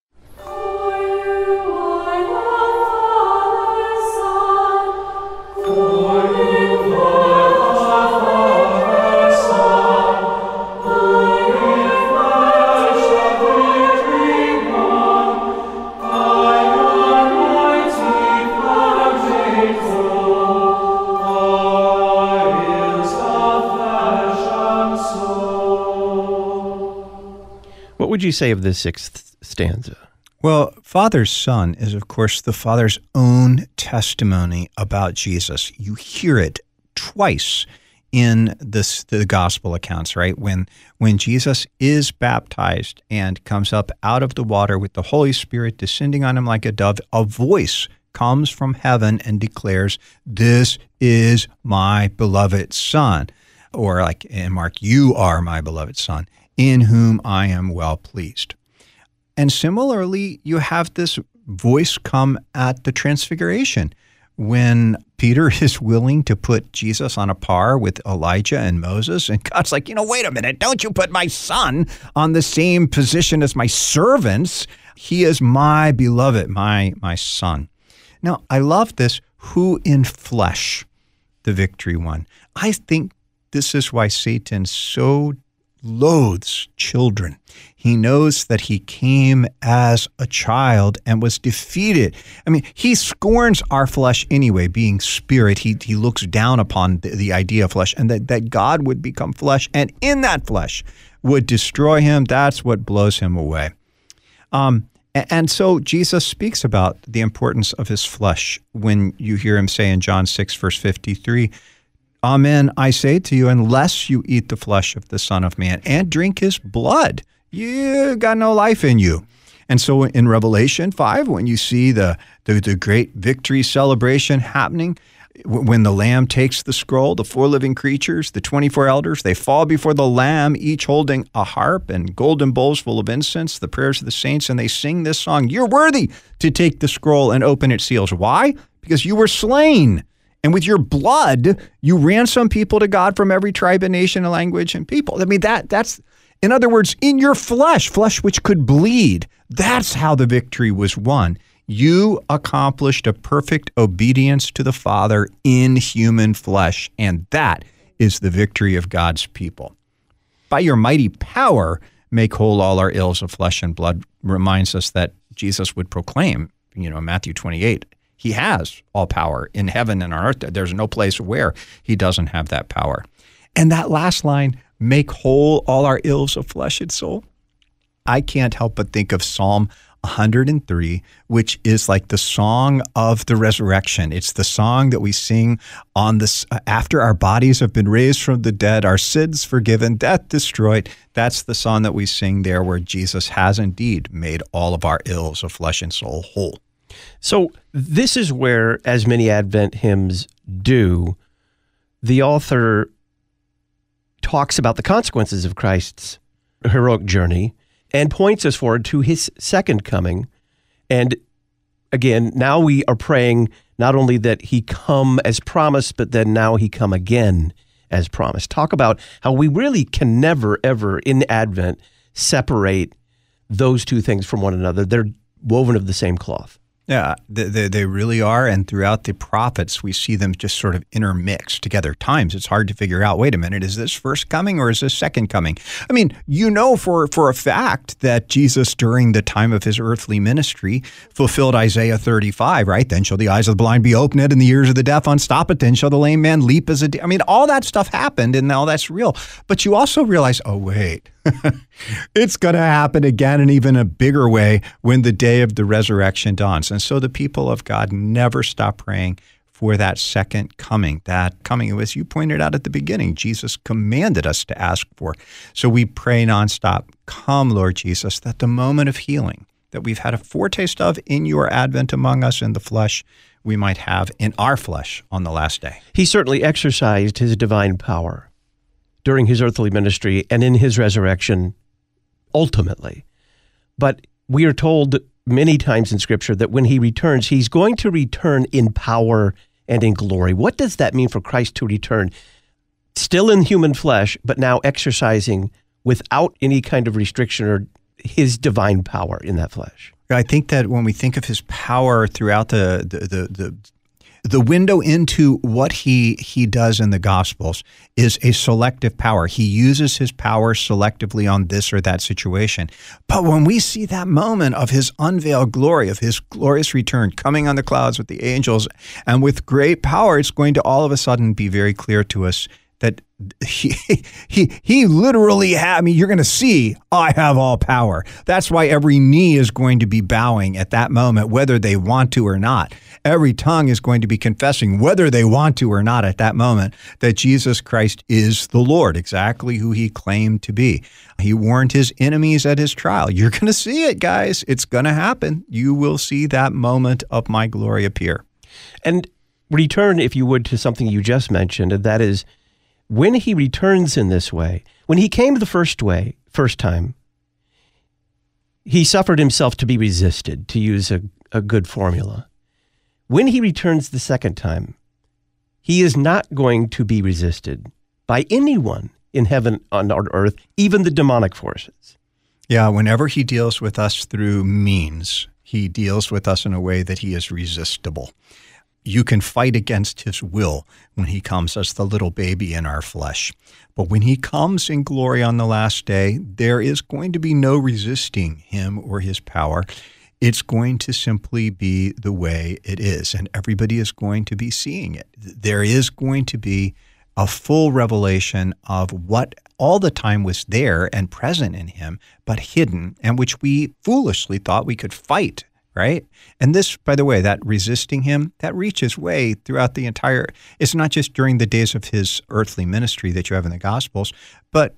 What would you say of this 6th stanza? Well, Father's Son is, of course, the Father's own testimony about Jesus. You hear it twice in the gospel accounts, right? When Jesus is baptized and comes up out of the water with the Holy Spirit descending on him like a dove, a voice comes from heaven and declares, "This is my beloved Son." Or like in Mark, "You are my beloved Son, in whom I am well pleased." And similarly, you have this voice come at the Transfiguration when Peter is willing to put Jesus on a par with Elijah and Moses. And God's like, wait a minute, don't you put my son on the same position as my servants. He is my beloved, my son. Now, I love this, who in flesh the victory won. I think this is why Satan so loathes children. He knows that he came as a child and was defeated. I mean, he scorns our flesh anyway, being spirit. He looks down upon the idea of flesh, and that God would become flesh and in that flesh would destroy him. That's what blows him away. And so Jesus speaks about the importance of his flesh when you hear him say in John 6, verse 53, "Amen, I say to you, unless you eat the flesh of the Son of Man and drink his blood, you got no life in you." And so in Revelation 5, when you see the great victory celebration happening, when the Lamb takes the scroll, the 4 living creatures, the 24 elders, they fall before the Lamb, each holding a harp and golden bowls full of incense, the prayers of the saints, and they sing this song, "You're worthy to take the scroll and open its seals." Why? Because you were slain. And with your blood, you ransom people to God from every tribe and nation and language and people. I mean, that's, in other words, in your flesh which could bleed. That's how the victory was won. You accomplished a perfect obedience to the Father in human flesh, and that is the victory of God's people. By your mighty power, make whole all our ills of flesh and blood, reminds us that Jesus would proclaim, Matthew 28, he has all power in heaven and on earth. There's no place where he doesn't have that power. And that last line, make whole all our ills of flesh and soul. I can't help but think of Psalm 103, which is like the song of the resurrection. It's the song that we sing on this after our bodies have been raised from the dead, our sins forgiven, death destroyed. That's the song that we sing there, where Jesus has indeed made all of our ills of flesh and soul whole. So this is where, as many Advent hymns do, the author talks about the consequences of Christ's heroic journey and points us forward to his second coming. And again, now we are praying not only that he come as promised, but then now he come again as promised. Talk about how we really can never, ever in Advent separate those two things from one another. They're woven of the same cloth. Yeah, they really are. And throughout the prophets, we see them just sort of intermixed together. Times it's hard to figure out, wait a minute, is this first coming or is this second coming? I mean, you know for a fact that Jesus, during the time of his earthly ministry, fulfilled Isaiah 35, right? Then shall the eyes of the blind be opened and the ears of the deaf unstopped. Then shall the lame man leap as a deer. I mean, all that stuff happened and all that's real. But you also realize, oh, wait. It's going to happen again in even a bigger way when the day of the resurrection dawns. And so the people of God never stop praying for that second coming, that coming, as you pointed out at the beginning, Jesus commanded us to ask for. So we pray nonstop, come, Lord Jesus, that the moment of healing that we've had a foretaste of in your advent among us in the flesh, we might have in our flesh on the last day. He certainly exercised his divine power during his earthly ministry and in his resurrection, ultimately. But we are told many times in Scripture that when he returns, he's going to return in power and in glory. What does that mean for Christ to return? Still in human flesh, but now exercising without any kind of restriction or his divine power in that flesh. I think that when we think of his power throughout the window into what he does in the Gospels is a selective power. He uses his power selectively on this or that situation. But when we see that moment of his unveiled glory, of his glorious return, coming on the clouds with the angels and with great power, it's going to all of a sudden be very clear to us that he literally had, you're going to see, I have all power. That's why every knee is going to be bowing at that moment, whether they want to or not. Every tongue is going to be confessing, whether they want to or not at that moment, that Jesus Christ is the Lord, exactly who he claimed to be. He warned his enemies at his trial. You're going to see it, guys. It's going to happen. You will see that moment of my glory appear. And return, if you would, to something you just mentioned, and that is, when he returns in this way, when he came the first time, he suffered himself to be resisted, to use a good formula. When he returns the second time, he is not going to be resisted by anyone in heaven, on earth, even the demonic forces. Yeah, whenever he deals with us through means, he deals with us in a way that he is resistible. You can fight against his will when he comes as the little baby in our flesh. But when he comes in glory on the last day, there is going to be no resisting him or his power. It's going to simply be the way it is, and everybody is going to be seeing it. There is going to be a full revelation of what all the time was there and present in him, but hidden, and which we foolishly thought we could fight. Right? And this, by the way, that resisting him, that reaches way throughout the entire, it's not just during the days of his earthly ministry that you have in the Gospels, but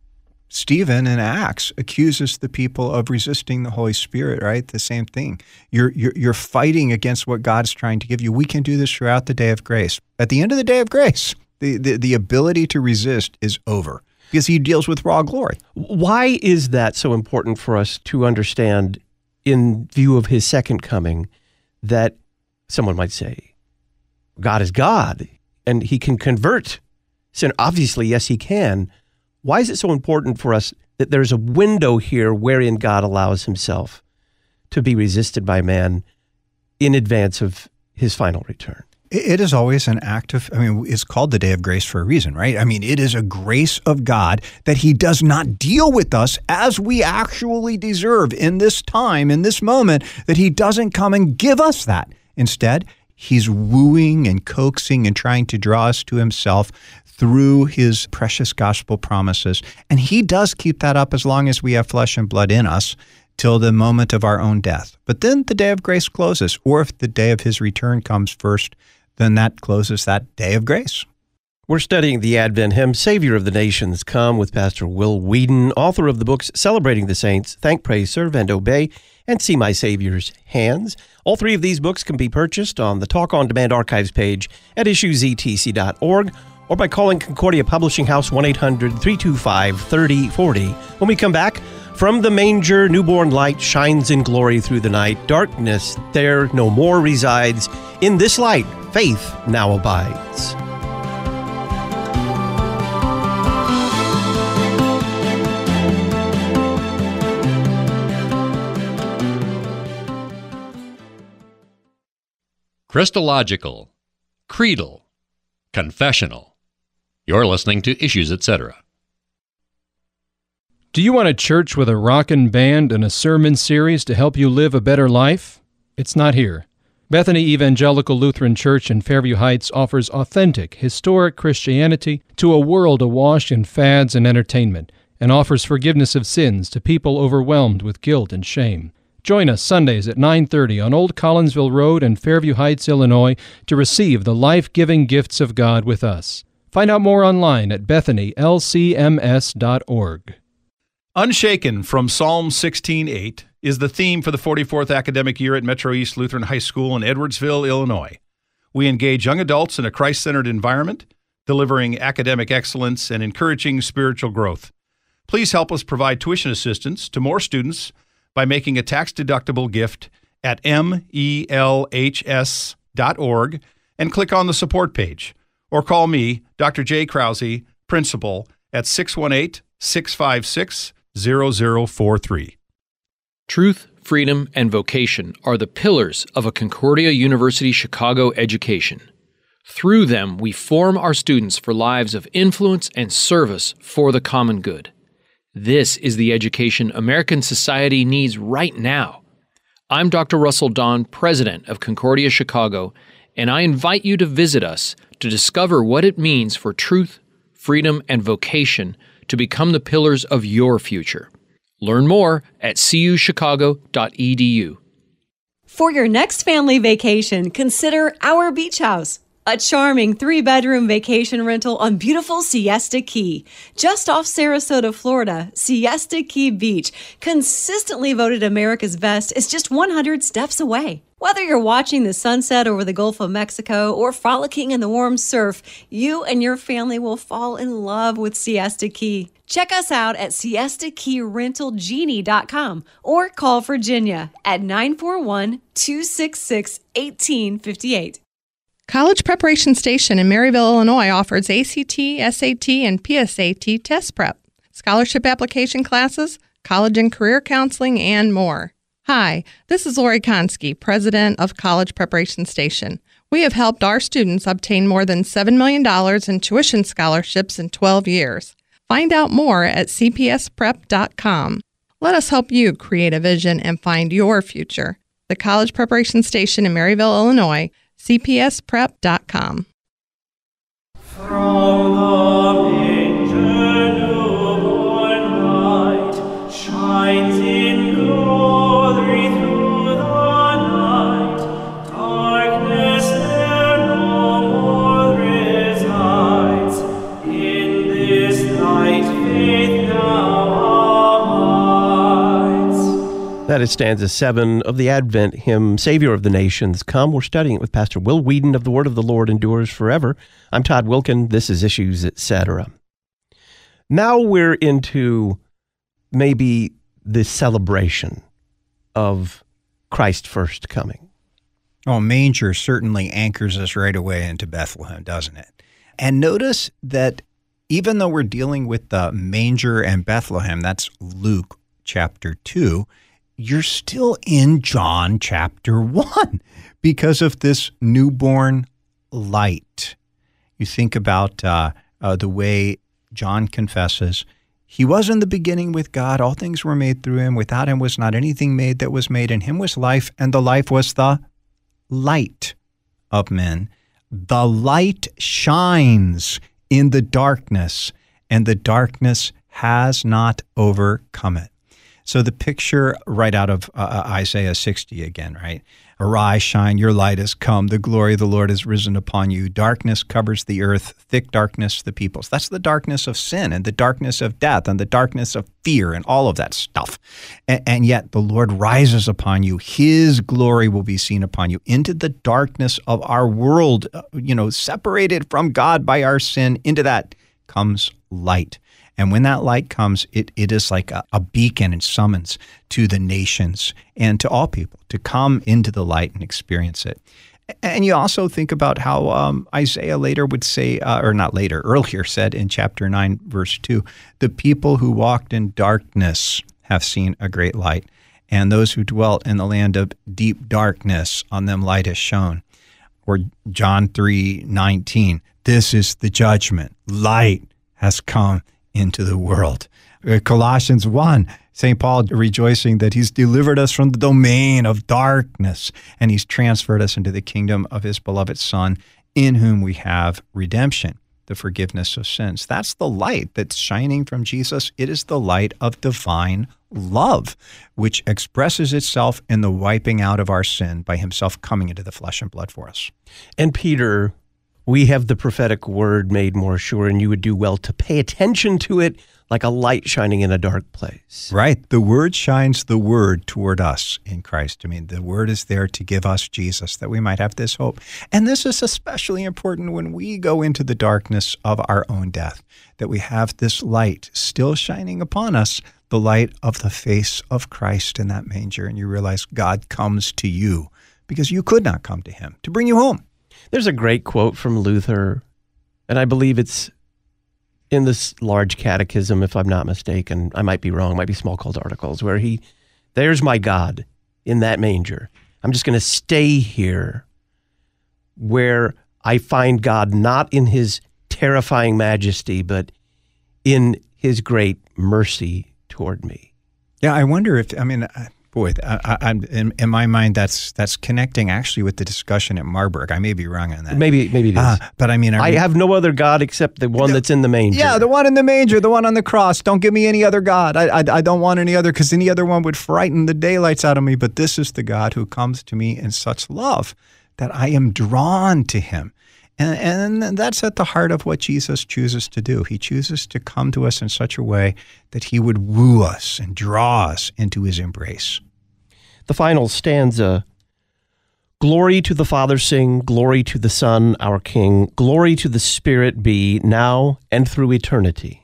Stephen in Acts accuses the people of resisting the Holy Spirit, right? The same thing. You're fighting against what God's trying to give you. We can do this throughout the day of grace. At the end of the day of grace, the ability to resist is over because he deals with raw glory. Why is that so important for us to understand in view of his second coming, that someone might say, God is God, and he can convert sin? Obviously, yes, he can. Why is it so important for us that there's a window here wherein God allows himself to be resisted by man in advance of his final return? It is always an act of, it's called the day of grace for a reason, right? It is a grace of God that he does not deal with us as we actually deserve in this time, in this moment, that he doesn't come and give us that. Instead, he's wooing and coaxing and trying to draw us to himself through his precious gospel promises. And he does keep that up as long as we have flesh and blood in us, till the moment of our own death. But then the day of grace closes, or if the day of his return comes first, then that closes that day of grace. We're studying the Advent hymn, Savior of the Nations Come, with Pastor Will Whedon, author of the books Celebrating the Saints, Thank, Praise, Serve, and Obey, and See My Savior's Hands. All three of these books can be purchased on the Talk On Demand archives page at issuesetc.org or by calling Concordia Publishing House 1-800-325-3040. When we come back, from the manger, newborn light shines in glory through the night. Darkness there no more resides. In this light, faith now abides. Christological, creedal, confessional. You're listening to Issues, Etc. Do you want a church with a rockin' band and a sermon series to help you live a better life? It's not here. Bethany Evangelical Lutheran Church in Fairview Heights offers authentic, historic Christianity to a world awash in fads and entertainment, and offers forgiveness of sins to people overwhelmed with guilt and shame. Join us Sundays at 9:30 on Old Collinsville Road in Fairview Heights, Illinois, to receive the life-giving gifts of God with us. Find out more online at bethanylcms.org. Unshaken from Psalm 16:8 is the theme for the 44th academic year at Metro East Lutheran High School in Edwardsville, Illinois. We engage young adults in a Christ-centered environment, delivering academic excellence and encouraging spiritual growth. Please help us provide tuition assistance to more students by making a tax-deductible gift at melhs.org and click on the support page. Or call me, Dr. Jay Krause, principal, at 618-656-0043. Truth, freedom, and vocation are the pillars of a Concordia University Chicago education. Through them, we form our students for lives of influence and service for the common good. This is the education American society needs right now. I'm Dr. Russell Don, president of Concordia Chicago, and I invite you to visit us to discover what it means for truth, freedom, and vocation to become the pillars of your future. Learn more at cuchicago.edu. For your next family vacation, consider Our Beach House, a charming 3-bedroom vacation rental on beautiful Siesta Key. Just off Sarasota, Florida, Siesta Key Beach, consistently voted America's best, is just 100 steps away. Whether you're watching the sunset over the Gulf of Mexico or frolicking in the warm surf, you and your family will fall in love with Siesta Key. Check us out at siestakeyrentalgenie.com or call Virginia at 941-266-1858. College Preparation Station in Maryville, Illinois offers ACT, SAT, and PSAT test prep, scholarship application classes, college and career counseling, and more. Hi, this is Lori Konski, president of College Preparation Station. We have helped our students obtain more than $7 million in tuition scholarships in 12 years. Find out more at cpsprep.com. Let us help you create a vision and find your future. The College Preparation Station in Maryville, Illinois, cpsprep.com. From the manger newborn light shines in glory through the night. Darkness there no more resides. In this light faith now abides. That is stanza 7 of the Advent hymn, Savior of the Nations Come. We're studying it with Pastor Will Whedon of The Word of the Lord Endures Forever. I'm Todd Wilkin. This is Issues, Etc. Now we're into maybe the celebration of Christ's first coming. Oh, manger certainly anchors us right away into Bethlehem, doesn't it? And notice that even though we're dealing with the manger and Bethlehem, that's Luke chapter 2, you're still in John chapter 1 because of this newborn light. You think about the way John confesses, he was in the beginning with God. All things were made through him. Without him was not anything made that was made. In him was life, and the life was the light of men. The light shines in the darkness, and the darkness has not overcome it. So the picture right out of Isaiah 60 again, right? Arise, shine, your light has come. The glory of the Lord has risen upon you. Darkness covers the earth, thick darkness the peoples. That's the darkness of sin and the darkness of death and the darkness of fear and all of that stuff. And yet the Lord rises upon you. His glory will be seen upon you. Into the darkness of our world, separated from God by our sin, into that comes light. And when that light comes, it is like a beacon and summons to the nations and to all people to come into the light and experience it. And you also think about how Isaiah later would say, earlier said in chapter 9, verse 2, the people who walked in darkness have seen a great light, and those who dwelt in the land of deep darkness, on them light has shone. Or John 3:19, this is the judgment. Light has come into the world. Colossians 1, St. Paul rejoicing that he's delivered us from the domain of darkness and he's transferred us into the kingdom of his beloved Son, in whom we have redemption, the forgiveness of sins. That's the light that's shining from Jesus. It is the light of divine love, which expresses itself in the wiping out of our sin by himself coming into the flesh and blood for us. And Peter, we have the prophetic word made more sure, and you would do well to pay attention to it like a light shining in a dark place. Right. The word shines the word toward us in Christ. I mean, the word is there to give us Jesus, that we might have this hope. And this is especially important when we go into the darkness of our own death, that we have this light still shining upon us, the light of the face of Christ in that manger. And you realize God comes to you because you could not come to him to bring you home. There's a great quote from Luther, and I believe it's in this large catechism, if I'm not mistaken. I might be wrong, it might be small called articles, where there's my God in that manger. I'm just going to stay here where I find God not in his terrifying majesty, but in his great mercy toward me. Yeah, I wonder if, boy, in my mind, that's connecting actually with the discussion at Marburg. I may be wrong on that. Maybe it is. But I have no other God except the one that's in the manger. Yeah, the one in the manger, the one on the cross. Don't give me any other God. I don't want any other, because any other one would frighten the daylights out of me. But this is the God who comes to me in such love that I am drawn to him. And that's at the heart of what Jesus chooses to do. He chooses to come to us in such a way that he would woo us and draw us into his embrace. The final stanza, glory to the Father sing, glory to the Son, our King, glory to the Spirit be, now and through eternity.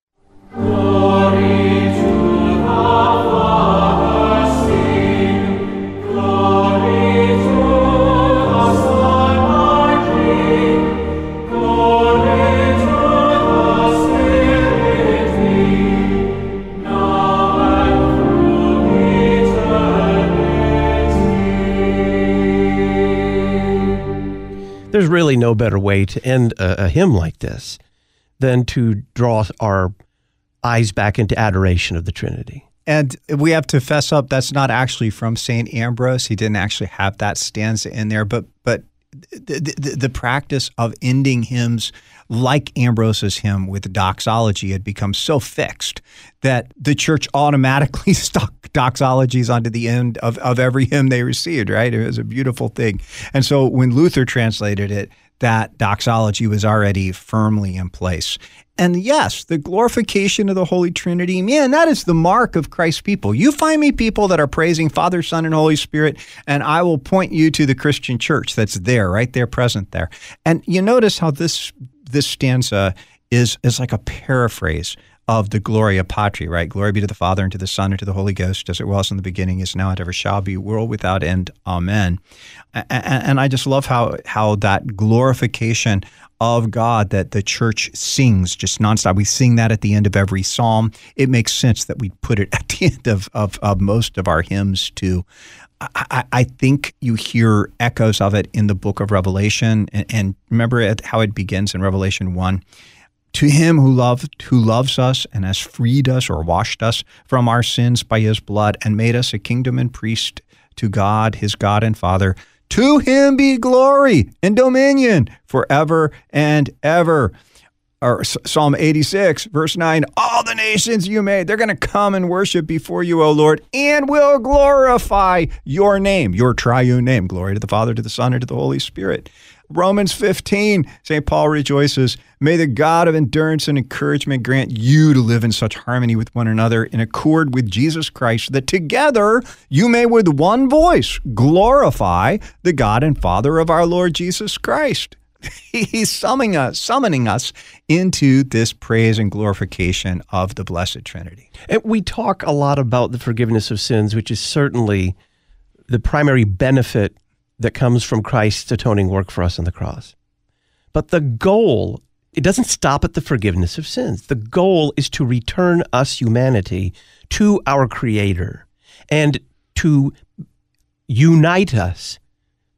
Glory to the Father sing, glory to the Son, our King, glory to the Spirit be, now and through eternity. There's really no better way to end a hymn like this than to draw our eyes back into adoration of the Trinity. And we have to fess up, that's not actually from St. Ambrose. He didn't actually have that stanza in there, but the practice of ending hymns like Ambrose's hymn with doxology had become so fixed that the church automatically stuck doxologies onto the end of every hymn they received, right? It was a beautiful thing. And so when Luther translated it, that doxology was already firmly in place. And yes, the glorification of the Holy Trinity, man, that is the mark of Christ's people. You find me people that are praising Father, Son, and Holy Spirit, and I will point you to the Christian church that's there, right there, present there. And you notice how this stanza is like a paraphrase of the Gloria Patri, right? Glory be to the Father, and to the Son, and to the Holy Ghost, as it was in the beginning, is now, and ever shall be, world without end. Amen. And I just love how that glorification of God that the church sings just nonstop. We sing that at the end of every psalm. It makes sense that we put it at the end of most of our hymns too. I think you hear echoes of it in the book of Revelation. And remember how it begins in Revelation 1. To him who loves us and has freed us or washed us from our sins by his blood and made us a kingdom and priest to God, his God and Father, to him be glory and dominion forever and ever. Or Psalm 86, verse 9, all the nations you made, they're going to come and worship before you, O Lord, and will glorify your name, your triune name. Glory to the Father, to the Son, and to the Holy Spirit. Romans 15, St. Paul rejoices, may the God of endurance and encouragement grant you to live in such harmony with one another in accord with Jesus Christ, that together you may with one voice glorify the God and Father of our Lord Jesus Christ. He's summoning us into this praise and glorification of the Blessed Trinity. And we talk a lot about the forgiveness of sins, which is certainly the primary benefit that comes from Christ's atoning work for us on the cross. But the goal, it doesn't stop at the forgiveness of sins. The goal is to return us, humanity, to our Creator and to unite us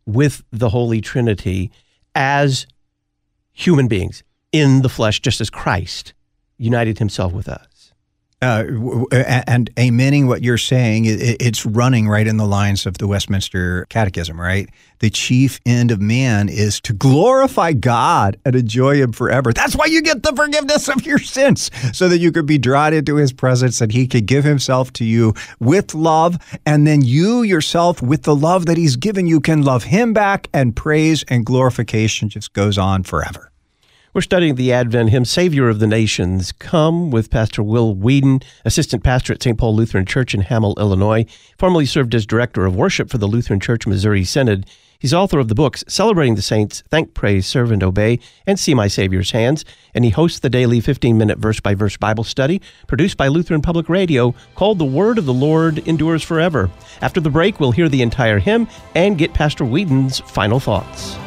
with the Holy Trinity as human beings in the flesh, just as Christ united himself with us. And amening what you're saying, it's running right in the lines of the Westminster Catechism, right? The chief end of man is to glorify God and enjoy him forever. That's why you get the forgiveness of your sins, so that you could be drawn into his presence and he could give himself to you with love. And then you yourself, with the love that he's given you, can love him back, and praise and glorification just goes on forever. We're studying the Advent hymn, Savior of the Nations Come, with Pastor Will Whedon, Assistant Pastor at St. Paul Lutheran Church in Hamel, Illinois. Formerly served as Director of Worship for the Lutheran Church Missouri Synod. He's author of the books Celebrating the Saints, Thank, Praise, Serve, and Obey, and See My Savior's Hands. And he hosts the daily 15-minute verse-by-verse Bible study produced by Lutheran Public Radio called The Word of the Lord Endures Forever. After the break, we'll hear the entire hymn and get Pastor Whedon's final thoughts.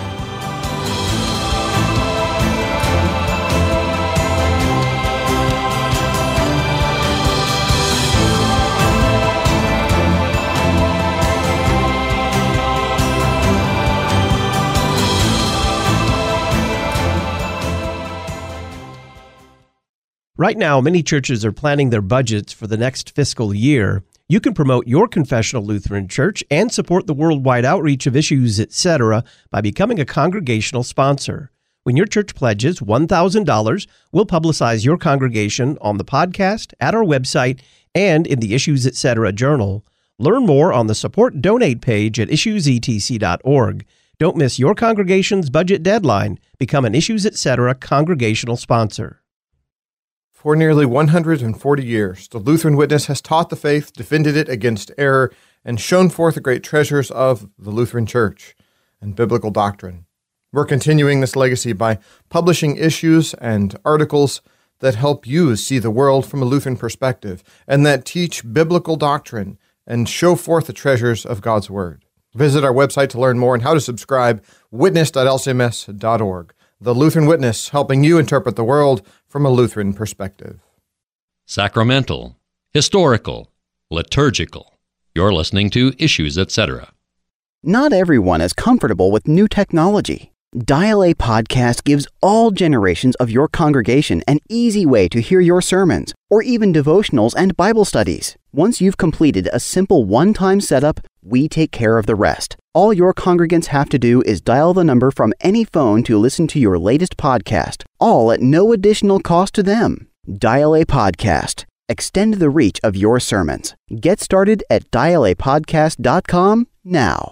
Right now, many churches are planning their budgets for the next fiscal year. You can promote your confessional Lutheran church and support the worldwide outreach of Issues, etc. by becoming a congregational sponsor. When your church pledges $1,000, we'll publicize your congregation on the podcast, at our website, and in the Issues, etc. journal. Learn more on the Support Donate page at issuesetc.org. Don't miss your congregation's budget deadline. Become an Issues, etc. congregational sponsor. For nearly 140 years, the Lutheran Witness has taught the faith, defended it against error, and shown forth the great treasures of the Lutheran Church and biblical doctrine. We're continuing this legacy by publishing issues and articles that help you see the world from a Lutheran perspective and that teach biblical doctrine and show forth the treasures of God's Word. Visit our website to learn more and how to subscribe, witness.lcms.org. The Lutheran Witness, helping you interpret the world from a Lutheran perspective. Sacramental, historical, liturgical. You're listening to Issues, etc. Not everyone is comfortable with new technology. Dial A Podcast gives all generations of your congregation an easy way to hear your sermons, or even devotionals and Bible studies. Once you've completed a simple one-time setup, we take care of the rest. All your congregants have to do is dial the number from any phone to listen to your latest podcast, all at no additional cost to them. Dial A Podcast. Extend the reach of your sermons. Get started at dialapodcast.com now.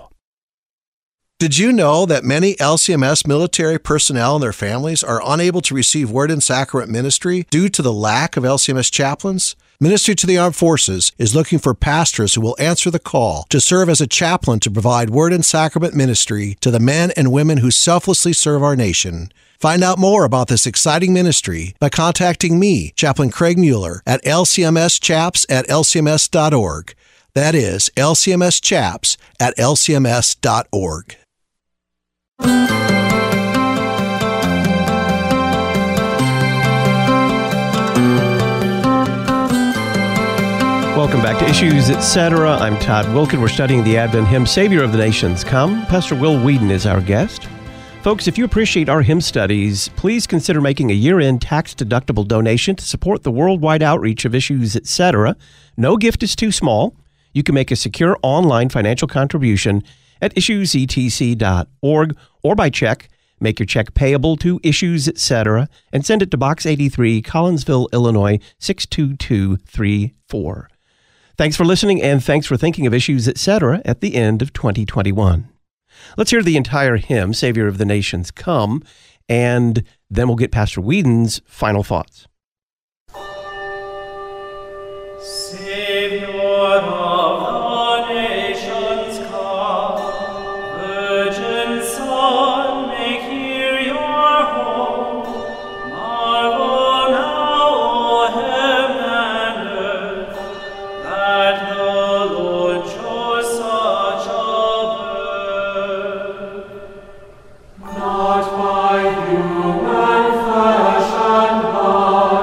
Did you know that many LCMS military personnel and their families are unable to receive Word and Sacrament ministry due to the lack of LCMS chaplains? Ministry to the Armed Forces is looking for pastors who will answer the call to serve as a chaplain to provide Word and Sacrament ministry to the men and women who selflessly serve our nation. Find out more about this exciting ministry by contacting me, Chaplain Craig Mueller, at lcmschaps@lcms.org. That is lcmschaps@lcms.org. Welcome back to Issues, etc. I'm Todd Wilkin. We're studying the Advent hymn, Savior of the Nations Come. Pastor Will Whedon is our guest. Folks, if you appreciate our hymn studies, please consider making a year-end tax-deductible donation to support the worldwide outreach of Issues, etc. No gift is too small. You can make a secure online financial contribution at issuesetc.org or by check. Make your check payable to Issues, etc. and send it to Box 83, Collinsville, Illinois, 62234. Thanks for listening, and thanks for thinking of Issues, etc. at the end of 2021. Let's hear the entire hymn, Savior of the Nations Come, and then we'll get Pastor Whedon's final thoughts. Savior of the nations come, Virgin Son, make here your home. Marvel now, O heaven and earth, that the Lord chose such a birth. Not by human flesh and blood,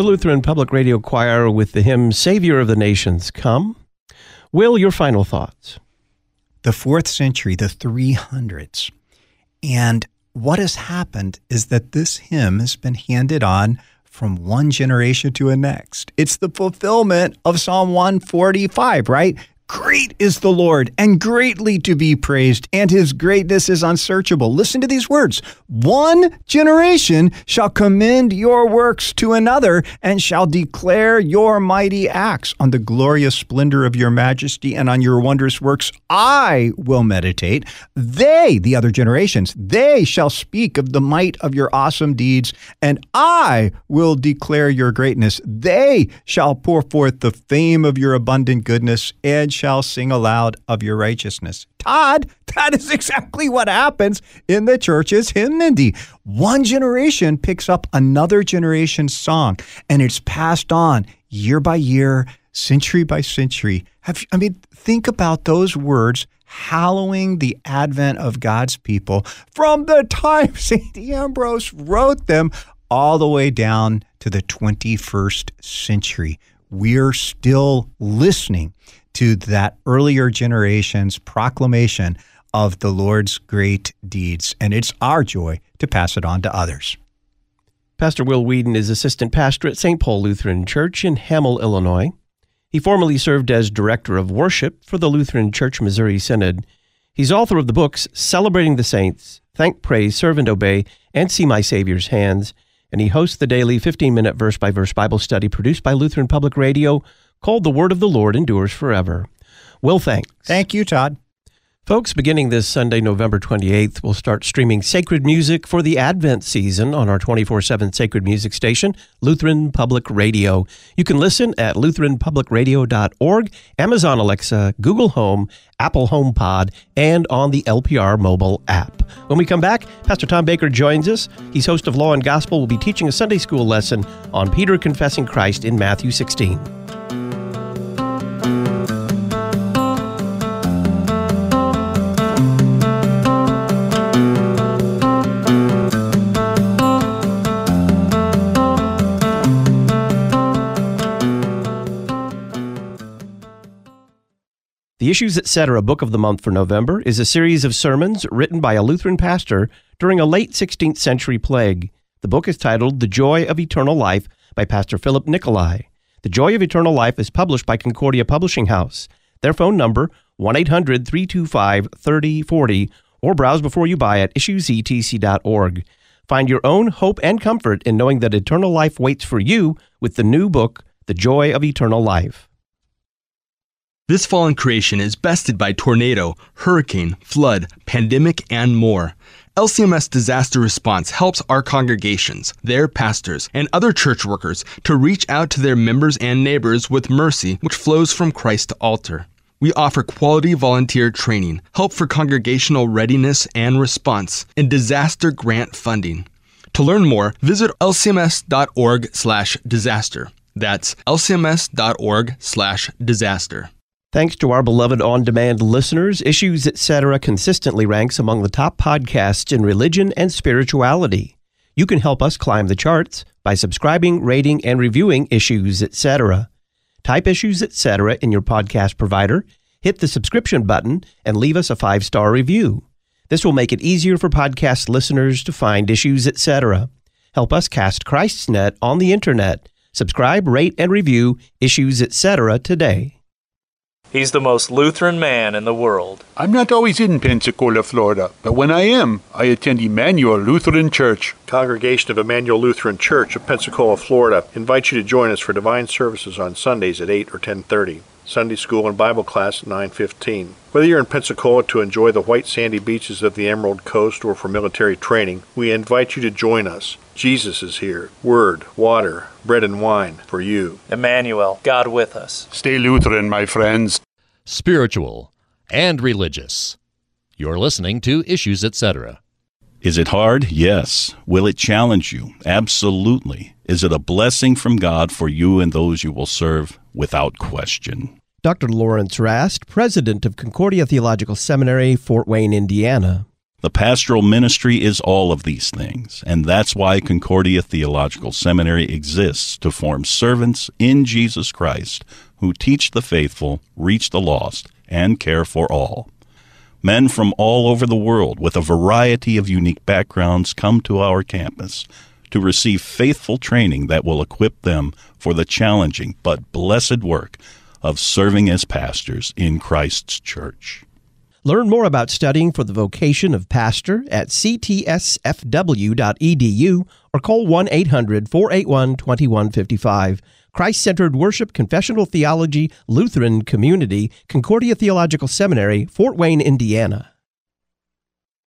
Lutheran Public Radio Choir with the hymn Savior of the Nations Come. Will, your final thoughts? The 4th century, the 300s. And what has happened is that this hymn has been handed on from one generation to the next. It's the fulfillment of Psalm 145, right? Great is the Lord, and greatly to be praised, and his greatness is unsearchable. Listen to these words. One generation shall commend your works to another, and shall declare your mighty acts. On the glorious splendor of your majesty and on your wondrous works I will meditate. They, the other generations, they shall speak of the might of your awesome deeds, and I will declare your greatness. They shall pour forth the fame of your abundant goodness, and shall sing aloud of your righteousness. Todd, that is exactly what happens in the church's hymnody. One generation picks up another generation's song, and it's passed on year by year, century by century. Think about those words hallowing the advent of God's people from the time St. Ambrose wrote them all the way down to the 21st century. We're still listening to that earlier generation's proclamation of the Lord's great deeds, and it's our joy to pass it on to others. Pastor Will Whedon is assistant pastor at St. Paul Lutheran Church in Hamel, Illinois. He formerly served as director of worship for the Lutheran Church Missouri Synod. He's author of the books Celebrating the Saints, Thank, Praise, Serve, and Obey, and See My Savior's Hands, and he hosts the daily 15-minute verse-by-verse Bible study produced by Lutheran Public Radio called The Word of the Lord Endures Forever. Will, thanks. Thank you, Todd. Folks, beginning this Sunday, November 28th, we'll start streaming sacred music for the Advent season on our 24/7 sacred music station, Lutheran Public Radio. You can listen at lutheranpublicradio.org, Amazon Alexa, Google Home, Apple HomePod, and on the LPR mobile app. When we come back, Pastor Tom Baker joins us. He's host of Law and Gospel. Will be teaching a Sunday school lesson on Peter confessing Christ in Matthew 16. The Issues Etc. Book of the Month for November is a series of sermons written by a Lutheran pastor during a late 16th century plague. The book is titled The Joy of Eternal Life by Pastor Philip Nicolai. The Joy of Eternal Life is published by Concordia Publishing House. Their phone number, 1-800-325-3040, or browse before you buy at issuesetc.org. Find your own hope and comfort in knowing that eternal life waits for you with the new book, The Joy of Eternal Life. This fallen creation is bested by tornado, hurricane, flood, pandemic, and more. LCMS Disaster Response helps our congregations, their pastors, and other church workers to reach out to their members and neighbors with mercy which flows from Christ to altar. We offer quality volunteer training, help for congregational readiness and response, and disaster grant funding. To learn more, visit lcms.org/disaster. That's lcms.org/disaster. Thanks to our beloved on-demand listeners, Issues Etc. consistently ranks among the top podcasts in religion and spirituality. You can help us climb the charts by subscribing, rating, and reviewing Issues Etc. Type Issues Etc. in your podcast provider, hit the subscription button, and leave us a 5-star review. This will make it easier for podcast listeners to find Issues Etc. Help us cast Christ's net on the internet. Subscribe, rate, and review Issues Etc. today. He's the most Lutheran man in the world. I'm not always in Pensacola, Florida, but when I am, I attend Emmanuel Lutheran Church. Congregation of Emmanuel Lutheran Church of Pensacola, Florida, invites you to join us for divine services on Sundays at 8 or 10:30. Sunday school and Bible class at 9:15. Whether you're in Pensacola to enjoy the white sandy beaches of the Emerald Coast or for military training, we invite you to join us. Jesus is here. Word, water, bread and wine for you. Emmanuel, God with us. Stay Lutheran, my friends. Spiritual and religious. You're listening to Issues Etc. Is it hard? Yes. Will it challenge you? Absolutely. Is it a blessing from God for you and those you will serve? Without question. Dr. Lawrence Rast, president of Concordia Theological Seminary, Fort Wayne, Indiana. The pastoral ministry is all of these things, and that's why Concordia Theological Seminary exists, to form servants in Jesus Christ who teach the faithful, reach the lost, and care for all. Men from all over the world with a variety of unique backgrounds come to our campus to receive faithful training that will equip them for the challenging but blessed work of serving as pastors in Christ's church. Learn more about studying for the vocation of pastor at ctsfw.edu or call 1-800-481-2155. Christ-Centered Worship, Confessional Theology, Lutheran Community, Concordia Theological Seminary, Fort Wayne, Indiana.